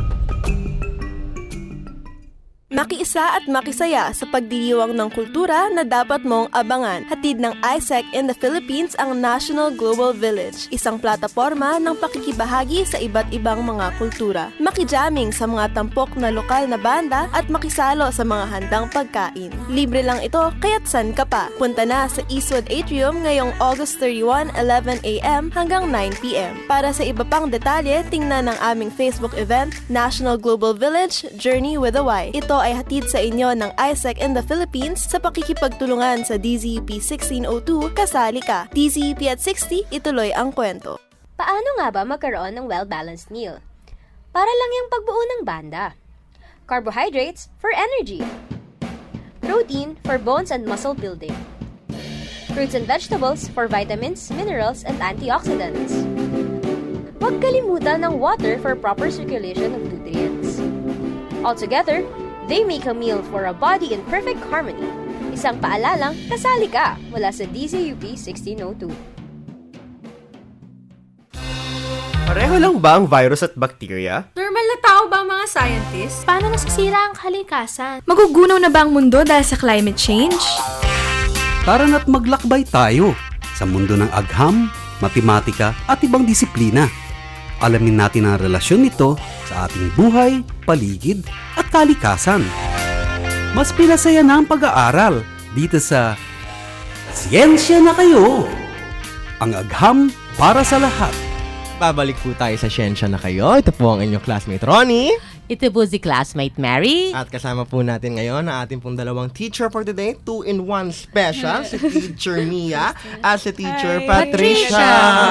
Makiisa at makisaya sa pagdiriwang ng kultura na dapat mong abangan. Hatid ng ISEC in the Philippines ang National Global Village, isang plataporma ng pakikibahagi sa iba't ibang mga kultura. Makijamming sa mga tampok na lokal na banda at makisalo sa mga handang pagkain. Libre lang ito, kaya't san ka pa? Punta na sa Eastwood Atrium ngayong August 31, 11 a.m. hanggang 9 p.m. Para sa iba pang detalye, tingnan ang aming Facebook event, National Global Village, Journey with a Y. Ito ay hatid sa inyo ng ISEC in the Philippines sa pakikipagtulungan sa DZUP 1602, Kasali Ka. DZUP at 60, ituloy ang kwento.
Paano nga ba magkaroon ng well-balanced meal? Para lang yung pagbuo ng banda. Carbohydrates for energy. Protein for bones and muscle building. Fruits and vegetables for vitamins, minerals, and antioxidants. Huwag kalimutan ng water for proper circulation of nutrients. Altogether, they make a meal for a body in perfect harmony. Isang paalalang kasali ka mula sa DZUP 1602.
Pareho lang ba ang virus at bacteria?
Normal na tao ba ang mga scientists? Paano nasisira ang kalikasan? Magugunaw na ba ang mundo dahil sa climate change?
Tara na't maglakbay tayo sa mundo ng agham, matematika at ibang disiplina. Alamin natin ang relasyon nito sa ating buhay, paligid at kalikasan. Mas pinasaya na ang pag-aaral dito sa Siyensya na Kayo! Ang agham para sa lahat.
Babalik po tayo sa Siyensya na Kayo. Ito po ang inyong classmate Ronnie.
Ito po si classmate Mary.
At kasama po natin ngayon ang ating pong dalawang teacher for today. 2-in-1 special. Si Teacher Mia at si Teacher Patricia.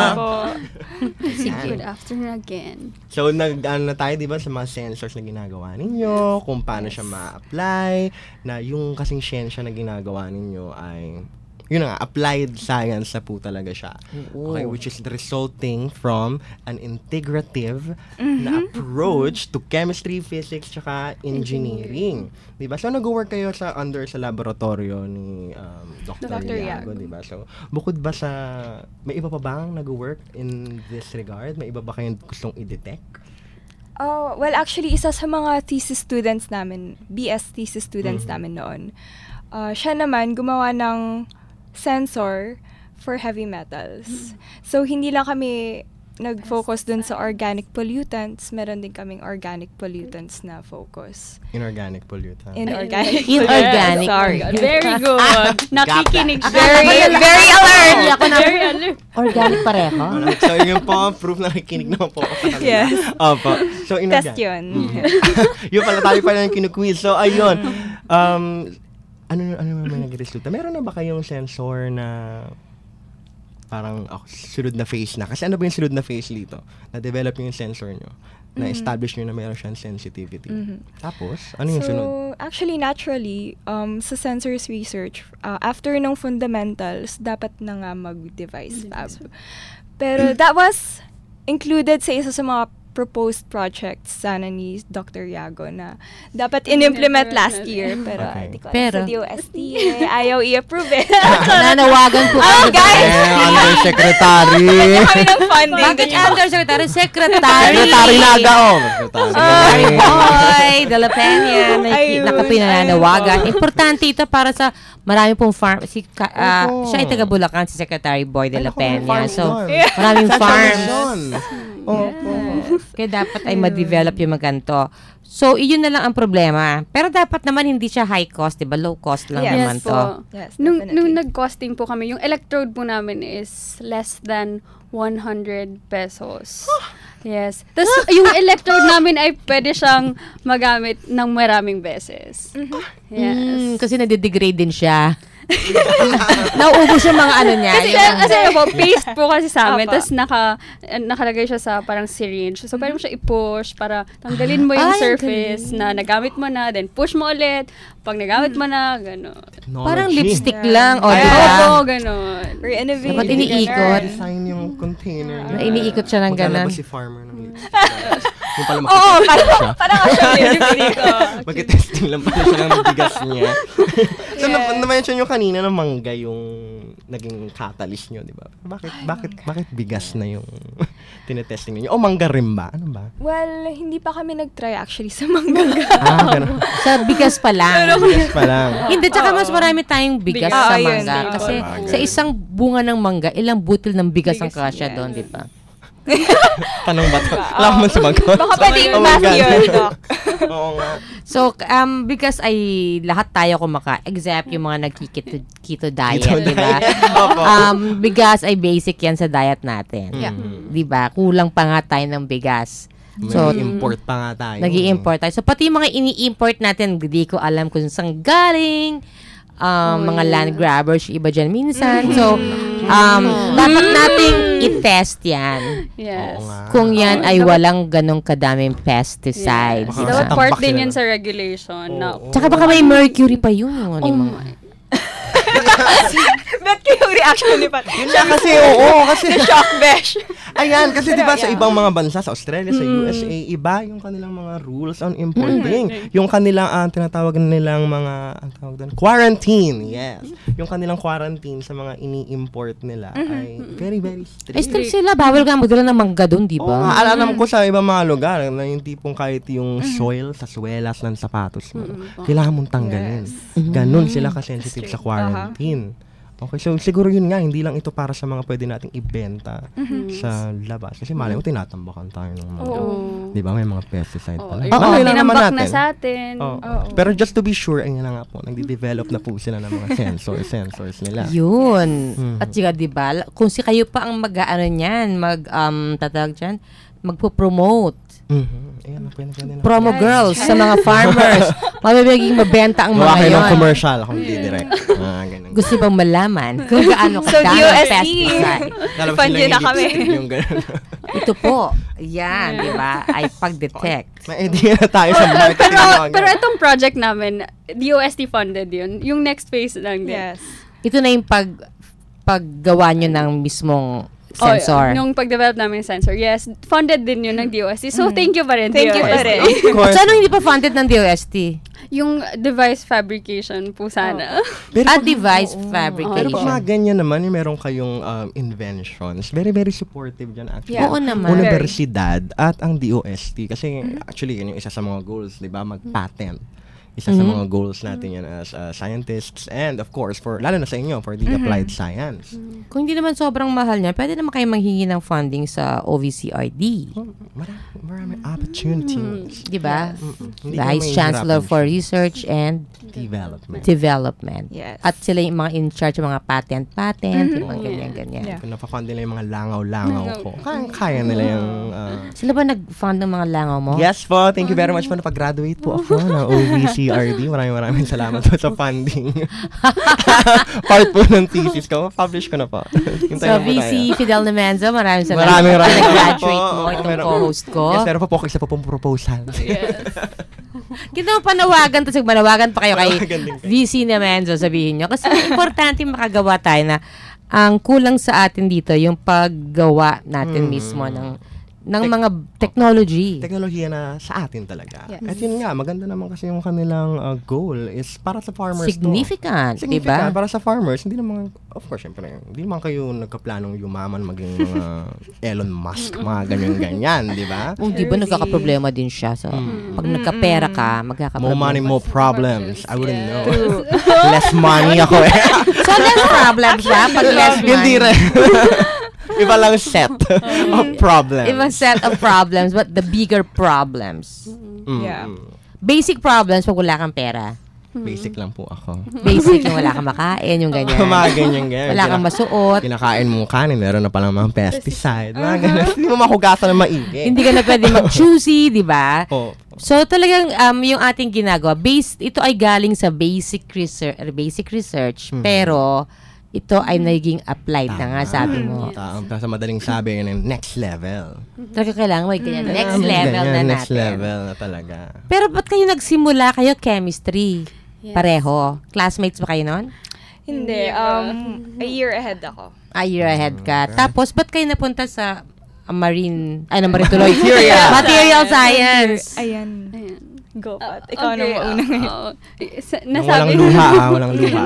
Good afternoon again.
So, nag-ano na tayo, di ba, sa mga sensors na ginagawa ninyo, kung paano siya ma-apply, na yung kasing siyensya na ginagawa ninyo ay, yun nga, applied science na po talaga siya. Okay, which is resulting from an integrative na approach to chemistry, physics, tsaka engineering. Diba? So, nag-work kayo sa laboratorio ni Dr. Yago, diba? So, bukod ba sa, may iba pa bang nag-work in this regard? May iba ba kayong gustong i-detect?
Well, actually, isa sa mga thesis students namin, BS thesis students namin noon, siya naman gumawa ng sensor for heavy metals. So, hindi lang kami nag-focus dun sa organic pollutants. Meron din kaming organic pollutants na focus.
Inorganic pollutants.
Inorganic.
Inorganic.
Sorry.
Very good. Nakikinig siya.
Very alert.
Very alert.
Organic pareho.
So, yun po ang proof na nakikinig naman po ako sa kanila.
Yes.
Opo. So, inorganic.
Test yun.
Yun pala, tayo pala yung kinuquiz. So, ayun. Ano naman nag-resulta? Meron na ba kayong sensor na parang sunod na phase na? Kasi ano ba yung sunod na phase dito? Na-develop yung sensor nyo. Na-establish nyo na meron siyang sensitivity. Tapos, ano yung sunod?
So, actually, naturally, sa sensors research, after ng fundamentals, dapat na nga mag-device fab. Pero that was included sa isa sa mga proposed projects sana ni Dr. Yago na dapat in-implement last year. Pero, di ko alam sa DOST, ayaw i-approve eh.
Nanawagan po kami.
Guys!
Undersecretary.
Kami ng funding.
Bakit undersecretary? Secretary.
Secretary Naga,
Secretary Boy de la Peña. Nakapinananawagan. Importante ito para sa marami pong farm. Siya ay taga Bulacan, si Secretary Boy de la Peña. So, maraming farms. Kaya dapat ay ma-develop yung maganto. So, iyon na lang ang problema. Pero dapat naman hindi siya high cost, diba? Low cost lang naman to.
Yes,
nung nag-costing po kami, yung electrode po namin is less than 100 pesos. Yes. Tapos, yung electrode namin ay pwede siyang magamit ng maraming beses. Yes.
Kasi nade-degrade din siya. Nauubos yung mga ano niya.
Kasi po, paste po kasi sa amin.
Apa.
Tapos nakalagay siya sa parang syringe. So, pwede mo siya i-push para tanggalin mo yung surface na nagamit mo na. Then, push mo ulit. Pag nagamit mo na, gano'n.
Parang lipstick lang. O,
Yes.
diba?
Oo, gano'n.
Re-innovate.
Dapat iniikot.
Design yung container niya.
Iniikot siya ng gano'n.
Maglalabas si farmer ng lipstick. Yung pala
Oo,
makitesting siya.
parang siya yung
Magkitesting lang pala siya ng bigas niya. So, na-mention nyo kanina na mangga yung naging catalyst nyo, di ba? Bakit bigas na yung tinetesting niyo? O mangga rin ba? Ano ba?
Well, hindi pa kami nag-try actually sa mangga.
Ganun.
Sa bigas pa lang.
Bigas pa lang.
Hindi, tsaka mas marami tayong bigas
Bigas.
sa
Yun,
mangga.
yun.
Kasi sa isang bunga ng mangga, ilang butil ng bigas ang kasya doon, di ba?
Tanong ba ito? Wala mo sumagot.
Baka pwede yung math yun, Doc.
Oo nga.
So, because ay lahat tayo except yung mga nag-keto diet, di ba? Bigas ay basic yan sa diet natin. Di ba? Kulang pa nga tayo ng bigas.
So, import pa nga tayo.
Nag-i-import tayo. So, pati yung mga ini-import natin, hindi ko alam kung saan galing. Mga land grabbers, iba dyan minsan. So, dapat nating i-test yan.
Yes.
Kung yan ay walang ganong kadaming pesticides.
Dapat part din yan sa regulation.
Tsaka baka may mercury pa yun.
Bet ko yung reaction ni Pat.
Yun na kasi, oo. Kasi
shock besh.
Ayan, kasi diba sa ibang mga bansa, sa Australia, sa USA, iba yung kanilang mga rules on importing. Yung kanilang, tinatawag nilang mga, quarantine. Yes. Yung kanilang quarantine sa mga ini-import nila ay very, very strict.
Strict sila. Bawal ka magdala ng mangga doon, di ba?
Alam ko sa ibang mga lugar na yung tipong kahit yung soil sa swelas ng sapatos mo, kailangan mong tanggalin. Ganun sila ka-sensitive sa quarantine. Okay, so siguro yun nga, hindi lang ito para sa mga pwede nating ibenta sa labas. Kasi malay mo, tinatambakan tayo ng mga, di ba, may mga pesticide pala.
Tinambak na sa atin.
Pero just to be sure, ayun na nga po, nagde-develop na po sila ng mga sensors nila.
Yun. At sika, di ba, kung si kayo pa ang mag-ano niyan, tatawag dyan, magpo-promote.
Ayan,
Promo girls sa mga farmers. Mabibiging mabenta ang mga
kayo
yun.
ng commercial, ako hindi direct.
Gusto bang malaman kung gaano kadami pesticide?
Fund yun na kami.
Yung ganun.
Ito po, yan, di ba, ay pag-detect.
May idea na tayo sa marketing.
Pero itong project namin, DOST funded yun. Yung next phase lang din.
Yes.
Ito na yung paggawa nyo ng mismong sensor.
Nung pag-develop namin yung sensor, yes, funded din yun ng DOST. So, thank you pa rin,
Thank you pa rin.
So, ano hindi pa funded ng DOST?
Yung device fabrication po sana.
Device
Pero
fabrication.
pag mga ganyan naman, yung meron kayong inventions, very, very supportive dyan actually.
Oo naman.
Universidad at ang DOST. Kasi actually, yun yung isa sa mga goals, di ba? Mag-patent. Isa sa mga goals natin yan as scientists and of course, lalo na sa inyo, for the applied science.
Kung hindi naman sobrang mahal niya, pwede naman kayo manghingi ng funding sa OVCRD.
Marami opportunities.
Diba?
Hindi
Vice Chancellor for Research and Development.
Yes.
At sila yung mga in charge ng mga patent, yung mga ganyan-ganyan.
Kung napafund nila yung mga langaw-langaw ko, kaya nila yung...
Sila ba nag-fund ng mga langaw mo?
Yes po, thank you very much po. Napag-graduate po ako ng OVCRD. Maraming salamat po sa funding. Part po ng thesis ko. Publish ko na po.
So, VC Fidel Nemenzo, maraming salamat.
Maraming
nag-graduate mo itong co-host ko.
Yes, pero po isa po pong proposal.
Yes.
Kita mo panawagan, tapos manawagan pa kayo kay VC Nemenzo, sabihin nyo. Kasi importante makagawa tayo na ang kulang sa atin dito, yung paggawa natin mismo ng mga technology.
Teknolohiya na sa atin talaga.
Yes.
At yun nga, maganda naman kasi yung kanilang goal is para sa farmers
Significant, diba?
Para sa farmers, hindi naman, of course, syempre, hindi naman kayo nagkaplanong yumaman maging mga Elon Musk, mga ganyan-ganyan, di ba?
Di ba nagkakaproblema din siya? So, pag nagkapera ka, magkakaproblema.
More money, more problems. I wouldn't know. Less money ako eh.
So, less problems siya pag less money.
Hindi rin. Iba lang set of problems.
Iba set of problems, but the bigger problems.
Yeah.
Basic problems pag wala kang pera.
Basic lang po ako.
Basic yung wala kang makain, yung ganyan.
Mga ganyan.
Wala kang masuot.
Kinakain mong kanin, meron na palang mga pesticide. Mga ganyan. Hindi mo mahugasan na maigi.
Hindi ka na pwede mag-choosy, di ba? So talagang yung ating ginagawa, ito ay galing sa basic research, pero ito ay naging applied na nga, sabi mo.
Sa madaling sabi, yun yung next level.
Talaga kailangan may ganyan. Next level na natin.
Next level na talaga.
Pero ba't kayo nagsimula kayo chemistry? Pareho. Classmates ba kayo nun?
Hindi. A year ahead ako.
A year ahead ka. Tapos, ba't kayo napunta sa marine tuloy? Material science.
Ayan. Go, Pat. Ikaw na mauna ngayon.
Walang luha, walang luha.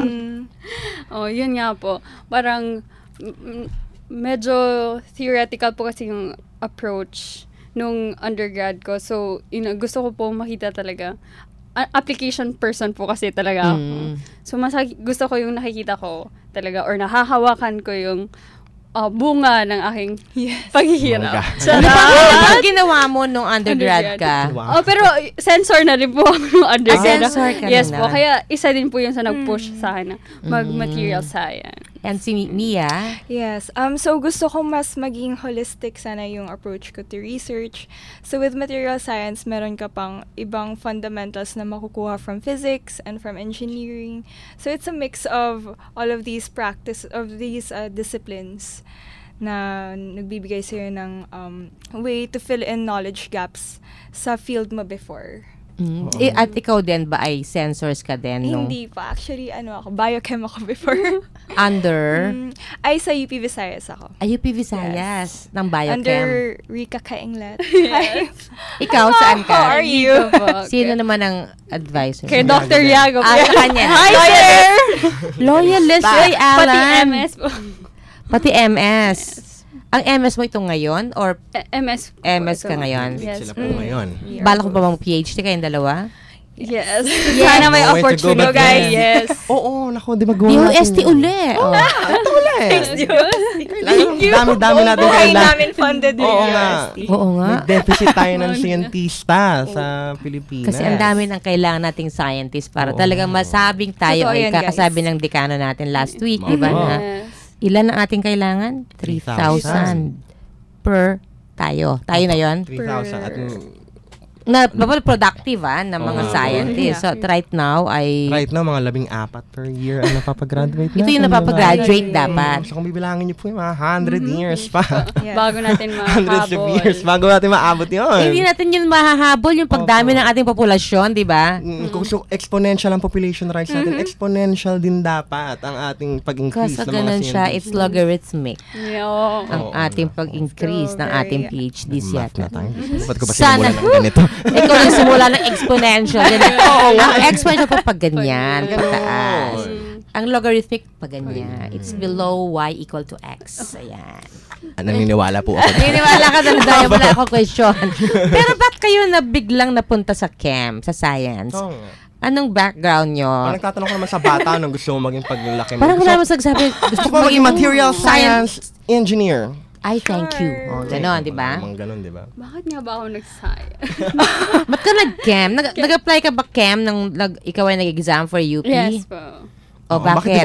Yun nga po. Parang, medyo theoretical po kasi yung approach nung undergrad ko. So, gusto ko po makita talaga. Application person po kasi talaga ako. So, gusto ko yung nakikita ko talaga or nahahawakan ko yung bunga ng aking paghihirap.
Ano ginawa mo nung undergrad ka?
Pero sensor na rin po ako nung undergrad.
Sensor ka
yes
na.
po. Kaya isa din po yung sa nag-push sa akin na mag-material science.
And si Mia?
Yes. So, gusto ko mas maging holistic sana yung approach ko to research. So, with material science, meron ka pang ibang fundamentals na makukuha from physics and from engineering. So, it's a mix of all of these disciplines na nagbibigay sa'yo ng way to fill in knowledge gaps sa field mo before.
At ikaw din ba ay sensors ka din?
Hindi pa. Actually, ako, biochem ako before.
Under?
Ay, sa UP Visayas ako.
Ay, UP Visayas? Ng biochem?
Under Rika Kainglet.
Ikaw, saan ka?
How are you?
Sino naman ang advisor?
Kay Dr. Yago.
Sa kanya.
Hi, sir!
Loyalist. Ay, Alan.
Pati MS po.
Pati MS. Ang MS mo ito ngayon? Or
MS po.
MS ka ngayon?
Yes. Sila po ngayon.
Balak ko ba bang PhD kayong dalawa?
Yes. Sana may opportunity, guys. Yes.
Oo, naku, di magawa natin.
DOST uli.
Ito uli.
Thanks, Thank you.
Dami-dami natin
buhay namin funded yung
Oo nga.
May deficit tayo ng siyentista sa Pilipinas.
Kasi ang dami ng kailangan nating scientist para talagang masabing tayo ay kakasabi ng dekano natin last week, di ba? Ilan ang ating kailangan? 3,000 per tayo. Tayo na yon?
3,000 at
productive ng mga scientists. So, right now,
mga 14 per year ang napapagraduate na.
Ito yung napapagraduate dapat.
So, kung bibilangin niyo po yung mga 100 years pa.
Bago natin
Hundreds of years bago natin maabot yun.
Hindi natin yun mahahabol yung pagdami ng ating populasyon, di ba?
Kung exponential ang population rise natin, exponential din dapat ang ating pag-increase ng mga
ganun siya, it's logarithmic. Ang ating pag-increase ng ating PhDs yata.
Ba't ko ba sinimulan ng ganito?
Ikaw yung simula ng exponential. Ang exponential pa pag ganyan, pagtaas. Ang logarithmic pa ganyan. It's below y equal to x. Ayan.
Naniniwala po ako.
Naniniwala ka na dahil wala ako question. Pero ba't kayo biglang napunta sa chem, sa science? Anong background nyo?
Nagtatanong ko naman sa bata nung gusto mo maging paglaki mo.
Parang wala mo sagsabi.
Gusto ko maging material science engineer.
Ay, thank you. Ganon, di ba?
Ganon, di ba?
Bakit nga ba ako nag-science?
Ba't ka nag-chem? Nag-apply ka ba chem nung ikaw ay nag-exam for UP?
Yes po.
Bakit?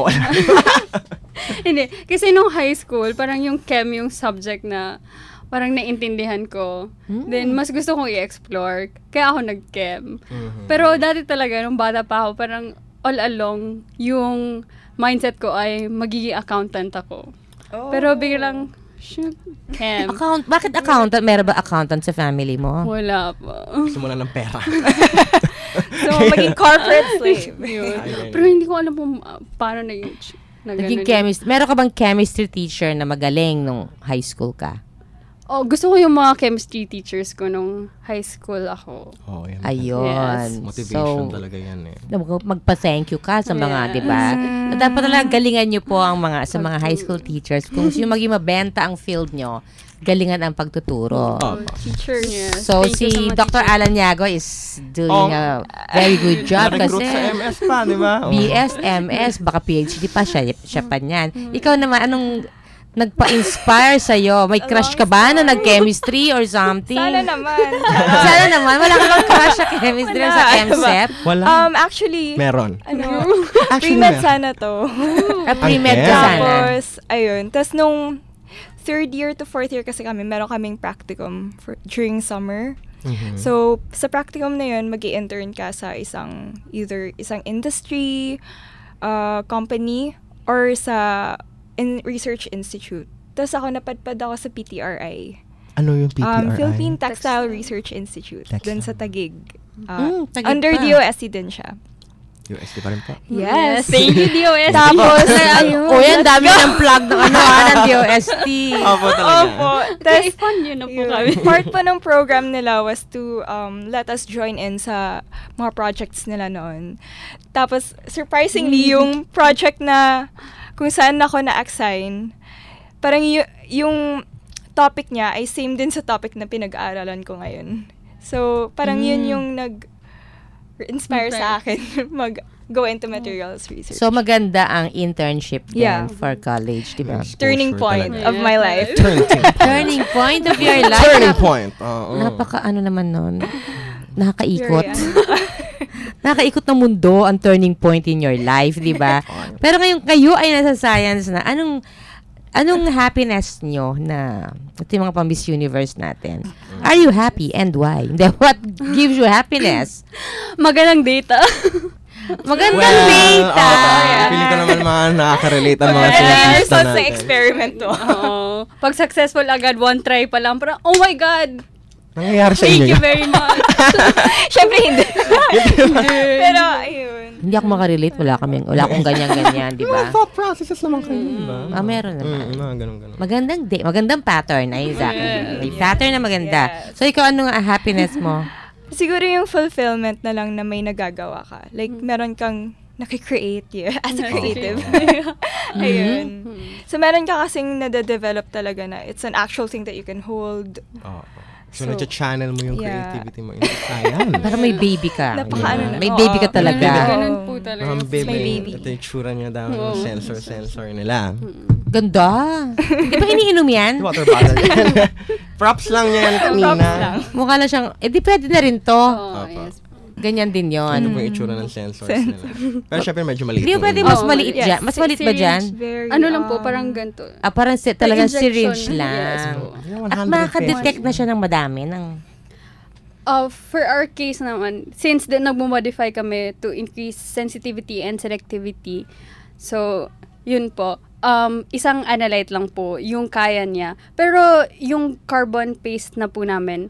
Hindi. Kasi nung high school, parang yung chem yung subject na parang naintindihan ko. Then, mas gusto kong i-explore. Kaya ako nag-chem. Pero dati talaga, nung bata pa ako, parang all along, yung mindset ko ay magiging accountant ako. Pero biglang, chem.
Bakit accountant? Meron ba accountant sa family mo?
Wala po.
Gusto mo lang ng pera.
So, maging corporate slave.
Pero hindi ko alam paano
naging chemistry. Meron ka bang chemistry teacher na magaling nung high school ka?
Gusto ko yung mga chemistry teachers ko nung high school ako.
Yan.
Ayun.
Yes. Motivation talaga yan
Magpa-thank you ka sa mga, di ba? Dapat talaga galingan nyo po ang sa mga high school teachers. Kung yung maging mabenta ang field nyo, galingan ang pagtuturo.
Teachers. Yes.
So, si Dr. Alan Yago is doing a very good job kasi
sa MS pa, di ba?
BS, MS, baka PhD pa siya pa niyan. Ikaw naman, anong nagpa-inspire sa'yo? May crush ka ba na nag-chemistry or something?
Sana naman.
Sana naman. Wala ka bang crush sa chemistry or sa MSEP?
Wala.
Actually,
meron.
Pre-med sana to.
Pre-med ka sana.
Tapos, ayun. Tapos nung 3rd year to 4th year kasi meron kaming practicum during summer. So, sa practicum na yun, mag-i-intern ka sa either isang industry, company, or sa research institute. Tapos ako napadpad ako sa PTRI.
Ano yung PTRI?
Philippine Textile Research Institute. Doon sa Taguig.
Taguig
Under
pa.
DOST din siya.
UST pa rin po.
Yes.
Thank you, DOST.
Tapos,
Ang dami ng plug ng ng DOST.
Opo talaga.
Opo. Tapos,
fun yun na po kami.
part pa ng program nila was to let us join in sa mga projects nila noon. Tapos, surprisingly, yung project na kung saan ako na-assign, parang yung topic niya ay same din sa topic na pinag-aaralan ko ngayon. So, parang yun yung nag-inspire sa akin mag-go into materials research.
So, maganda ang internship din
Yeah.
for college, di ba?
Turning point of my life.
Turning point of your life.
Turning point.
Napaka naman nun. Nakakaikot.
Very,
Nakakaikot ng mundo ang turning point in your life, di ba? Pero ngayon kayo ay nasa science na. Anong happiness nyo na ito yung mga pang-Miss Universe natin? Are you happy and why? What gives you happiness?
Magandang data.
Magandang data.
Feeling ko naman mga nakaka-relate ang mga scientista
Sa
natin.
experiment to.
Oo. Pag successful agad, one try pa lang, parang, oh my God!
Nangyayari sa
Thank
inyo
you very much.
Siyempre hindi. Pero, ayun.
Hindi ako makarelate. Wala akong ganyan-ganyan, di ba?
Thought processes naman kayo, di ba?
Meron naman.
Ganun.
Magandang pattern. Ay, exactly. May pattern na maganda.
Yes.
So, ikaw, ano nga happiness mo?
Siguro yung fulfillment na lang na may nagagawa ka. Like, meron kang nakikreate as a creative. Ayun. So, meron ka kasing nade-develop talaga na it's an actual thing that you can hold.
So, na-channel mo yung
yeah.
creativity mo. Sayang.
Para may baby ka.
Napaka-ano na.
May baby ka talaga.
Ganun po talaga.
May baby.
Ito yung tsura niya daw. Sensor nila.
Ganda. Di ba iniinom yan?
Water bottle yan. Props lang yan kanina.
Mukha lang siyang, di pwede na rin to.
Oh, yes.
Ganyan din yon.
Ano po yung itsura ng sensors nila. Pero syempre medyo maliit.
Di ba pwede mas maliit dyan? Mas maliit ba dyan?
Ano lang po, parang ganito.
Parang talagang
Injection.
syringe lang.
Yes po.
At makaka-detect na siya ng madami.
For our case naman, since nagmo-modify kami to increase sensitivity and selectivity, so, yun po. Isang analyte lang po yung kaya niya. Pero yung carbon paste na po namin,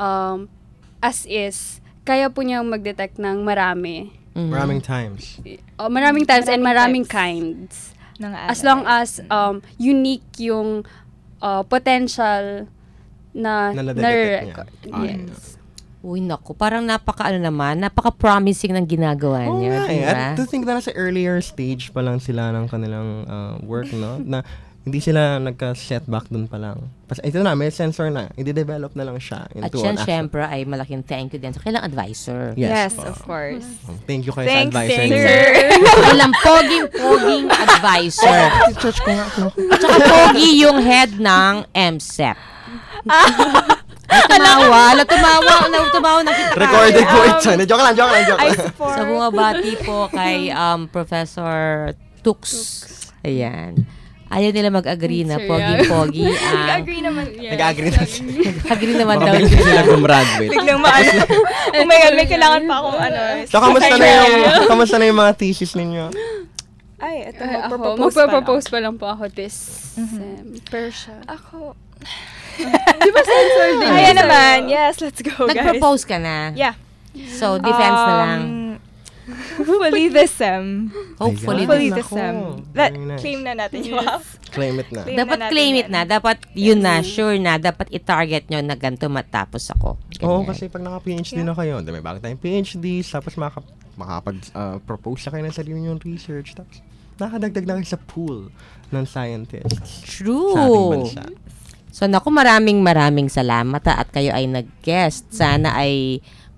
as is, kaya po niyang mag-detect ng marami.
Maraming times.
Maraming times and maraming kinds. As long as unique yung potential na
na-detect niya.
Yes.
Uy, naku. Parang napaka-promising ng ginagawa niya. Diba?
To think na nasa earlier stage pa lang sila ng kanilang work, no? Na hindi sila nagka-setback dun pa lang. Ito na, may sensor na. I-develop na lang siya.
At yan, syempre, ay malaking thank you din sa kailang advisor.
Yes, of course.
Thank you kayo sa advisor niyo.
Walang poging advisor. At saka pogi yung head ng MSEP. Tumawa.
Recorded po ito. Joke lang.
Sa bumabati po kay Professor Tux. Ayan. Ayaw nila mag-agree na pogi-pogi.
Nag-agree naman.
Nag-agree na sila.
Agree naman daw.
Baka sila gumraduate.
Biglang oh my God, may kailangan pa akong
So, kamusta na yung mga thesis ninyo?
Ay, ito,
magpo-propose pa lang po ako this sem. Pero siya.
Ako.
Di ba sensor din?
Ayan naman. Yes, let's go, guys.
Nag-propose ka na?
Yeah.
So, defense na lang.
Hopefully this sem.
Hopefully
this sem. Claim na natin yung
Claim it na.
Dapat claim it na. Dapat yun na. Sure na. Dapat i-target nyo na ganito matapos ako.
Oo, kasi pag naka-PhD na kayo, may bago tayong PhD, tapos makapag-propose na kayo ng sarili yung research, tapos nakadagdag na kayo sa pool ng scientists.
True.
Sa ating bansa.
So, naku, maraming salamat at kayo ay nag-guest. Sana ay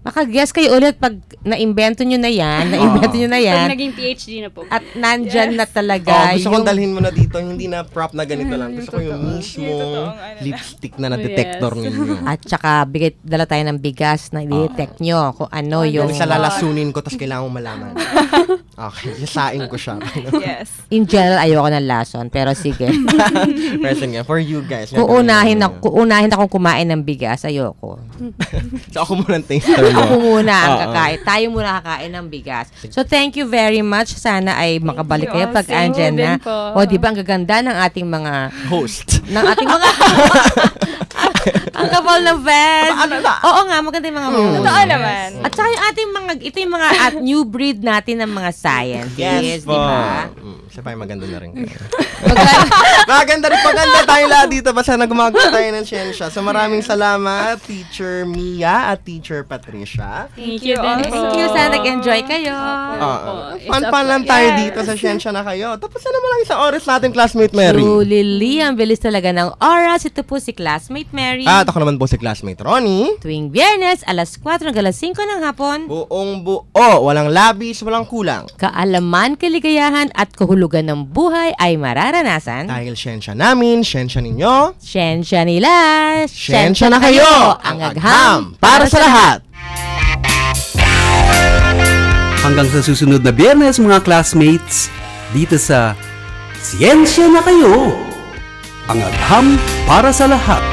Maka-guess kayo ulit pag na-invento nyo na yan.
Pag naging PhD na po.
At nandyan na talaga.
Gusto kong dalhin mo na dito, hindi na prop na ganito lang. Gusto ko yung mismo lipstick na na-detector ninyo.
At saka, dala tayo ng bigas na i-detect nyo kung ano yung...
Sa lalasunin ko, tapos kailangan mo malaman. Okay, sasain ko siya.
Yes.
In general, ayoko ng lason. Pero sige.
Person nga, for you guys.
Kung unahin akong kumain ng bigas, ayoko.
So ako muna ang taster mo.
Ako muna ang kakain. Tayo muna kakain ng bigas. So thank you very much. Sana ay makabalik kayo pag andyan na. O di ba ang gaganda ng ating mga
host.
Ng ating mga ang kapal ng vest. Oo nga, maganda yung mga
Totoo naman.
At saka yung ating mga, ito yung mga new breed natin ng mga scientists,
po.
di ba?
Siya pa yung maganda na rin kayo. Maganda tayo lahat dito. Basta nagumagawa tayo ng siyensya. So maraming salamat, Teacher Mia at Teacher Patricia.
Thank you.
Thank you. Sana nag-enjoy kayo.
Fun lang tayo dito sa siyensya na kayo. Tapos na naman lang isang oras natin, Classmate Mary.
Truly, ang bilis talaga ng oras. Ito po si Classmate Mary.
At ako naman po si Classmate Ronnie.
Tuwing Biyernes, alas 4 hanggang alas 5 ng hapon.
Buong buo, walang labis, walang kulang.
Kaalaman, kaligayahan at kahulugan ng buhay ay mararanasan.
Dahil siyensya namin, siyensya ninyo.
Siyensya nila.
Siyensya na kayo. Ang agham para sa lahat.
Hanggang sa susunod na Biyernes, mga classmates, dito sa Siyensya na kayo. Ang agham para sa lahat.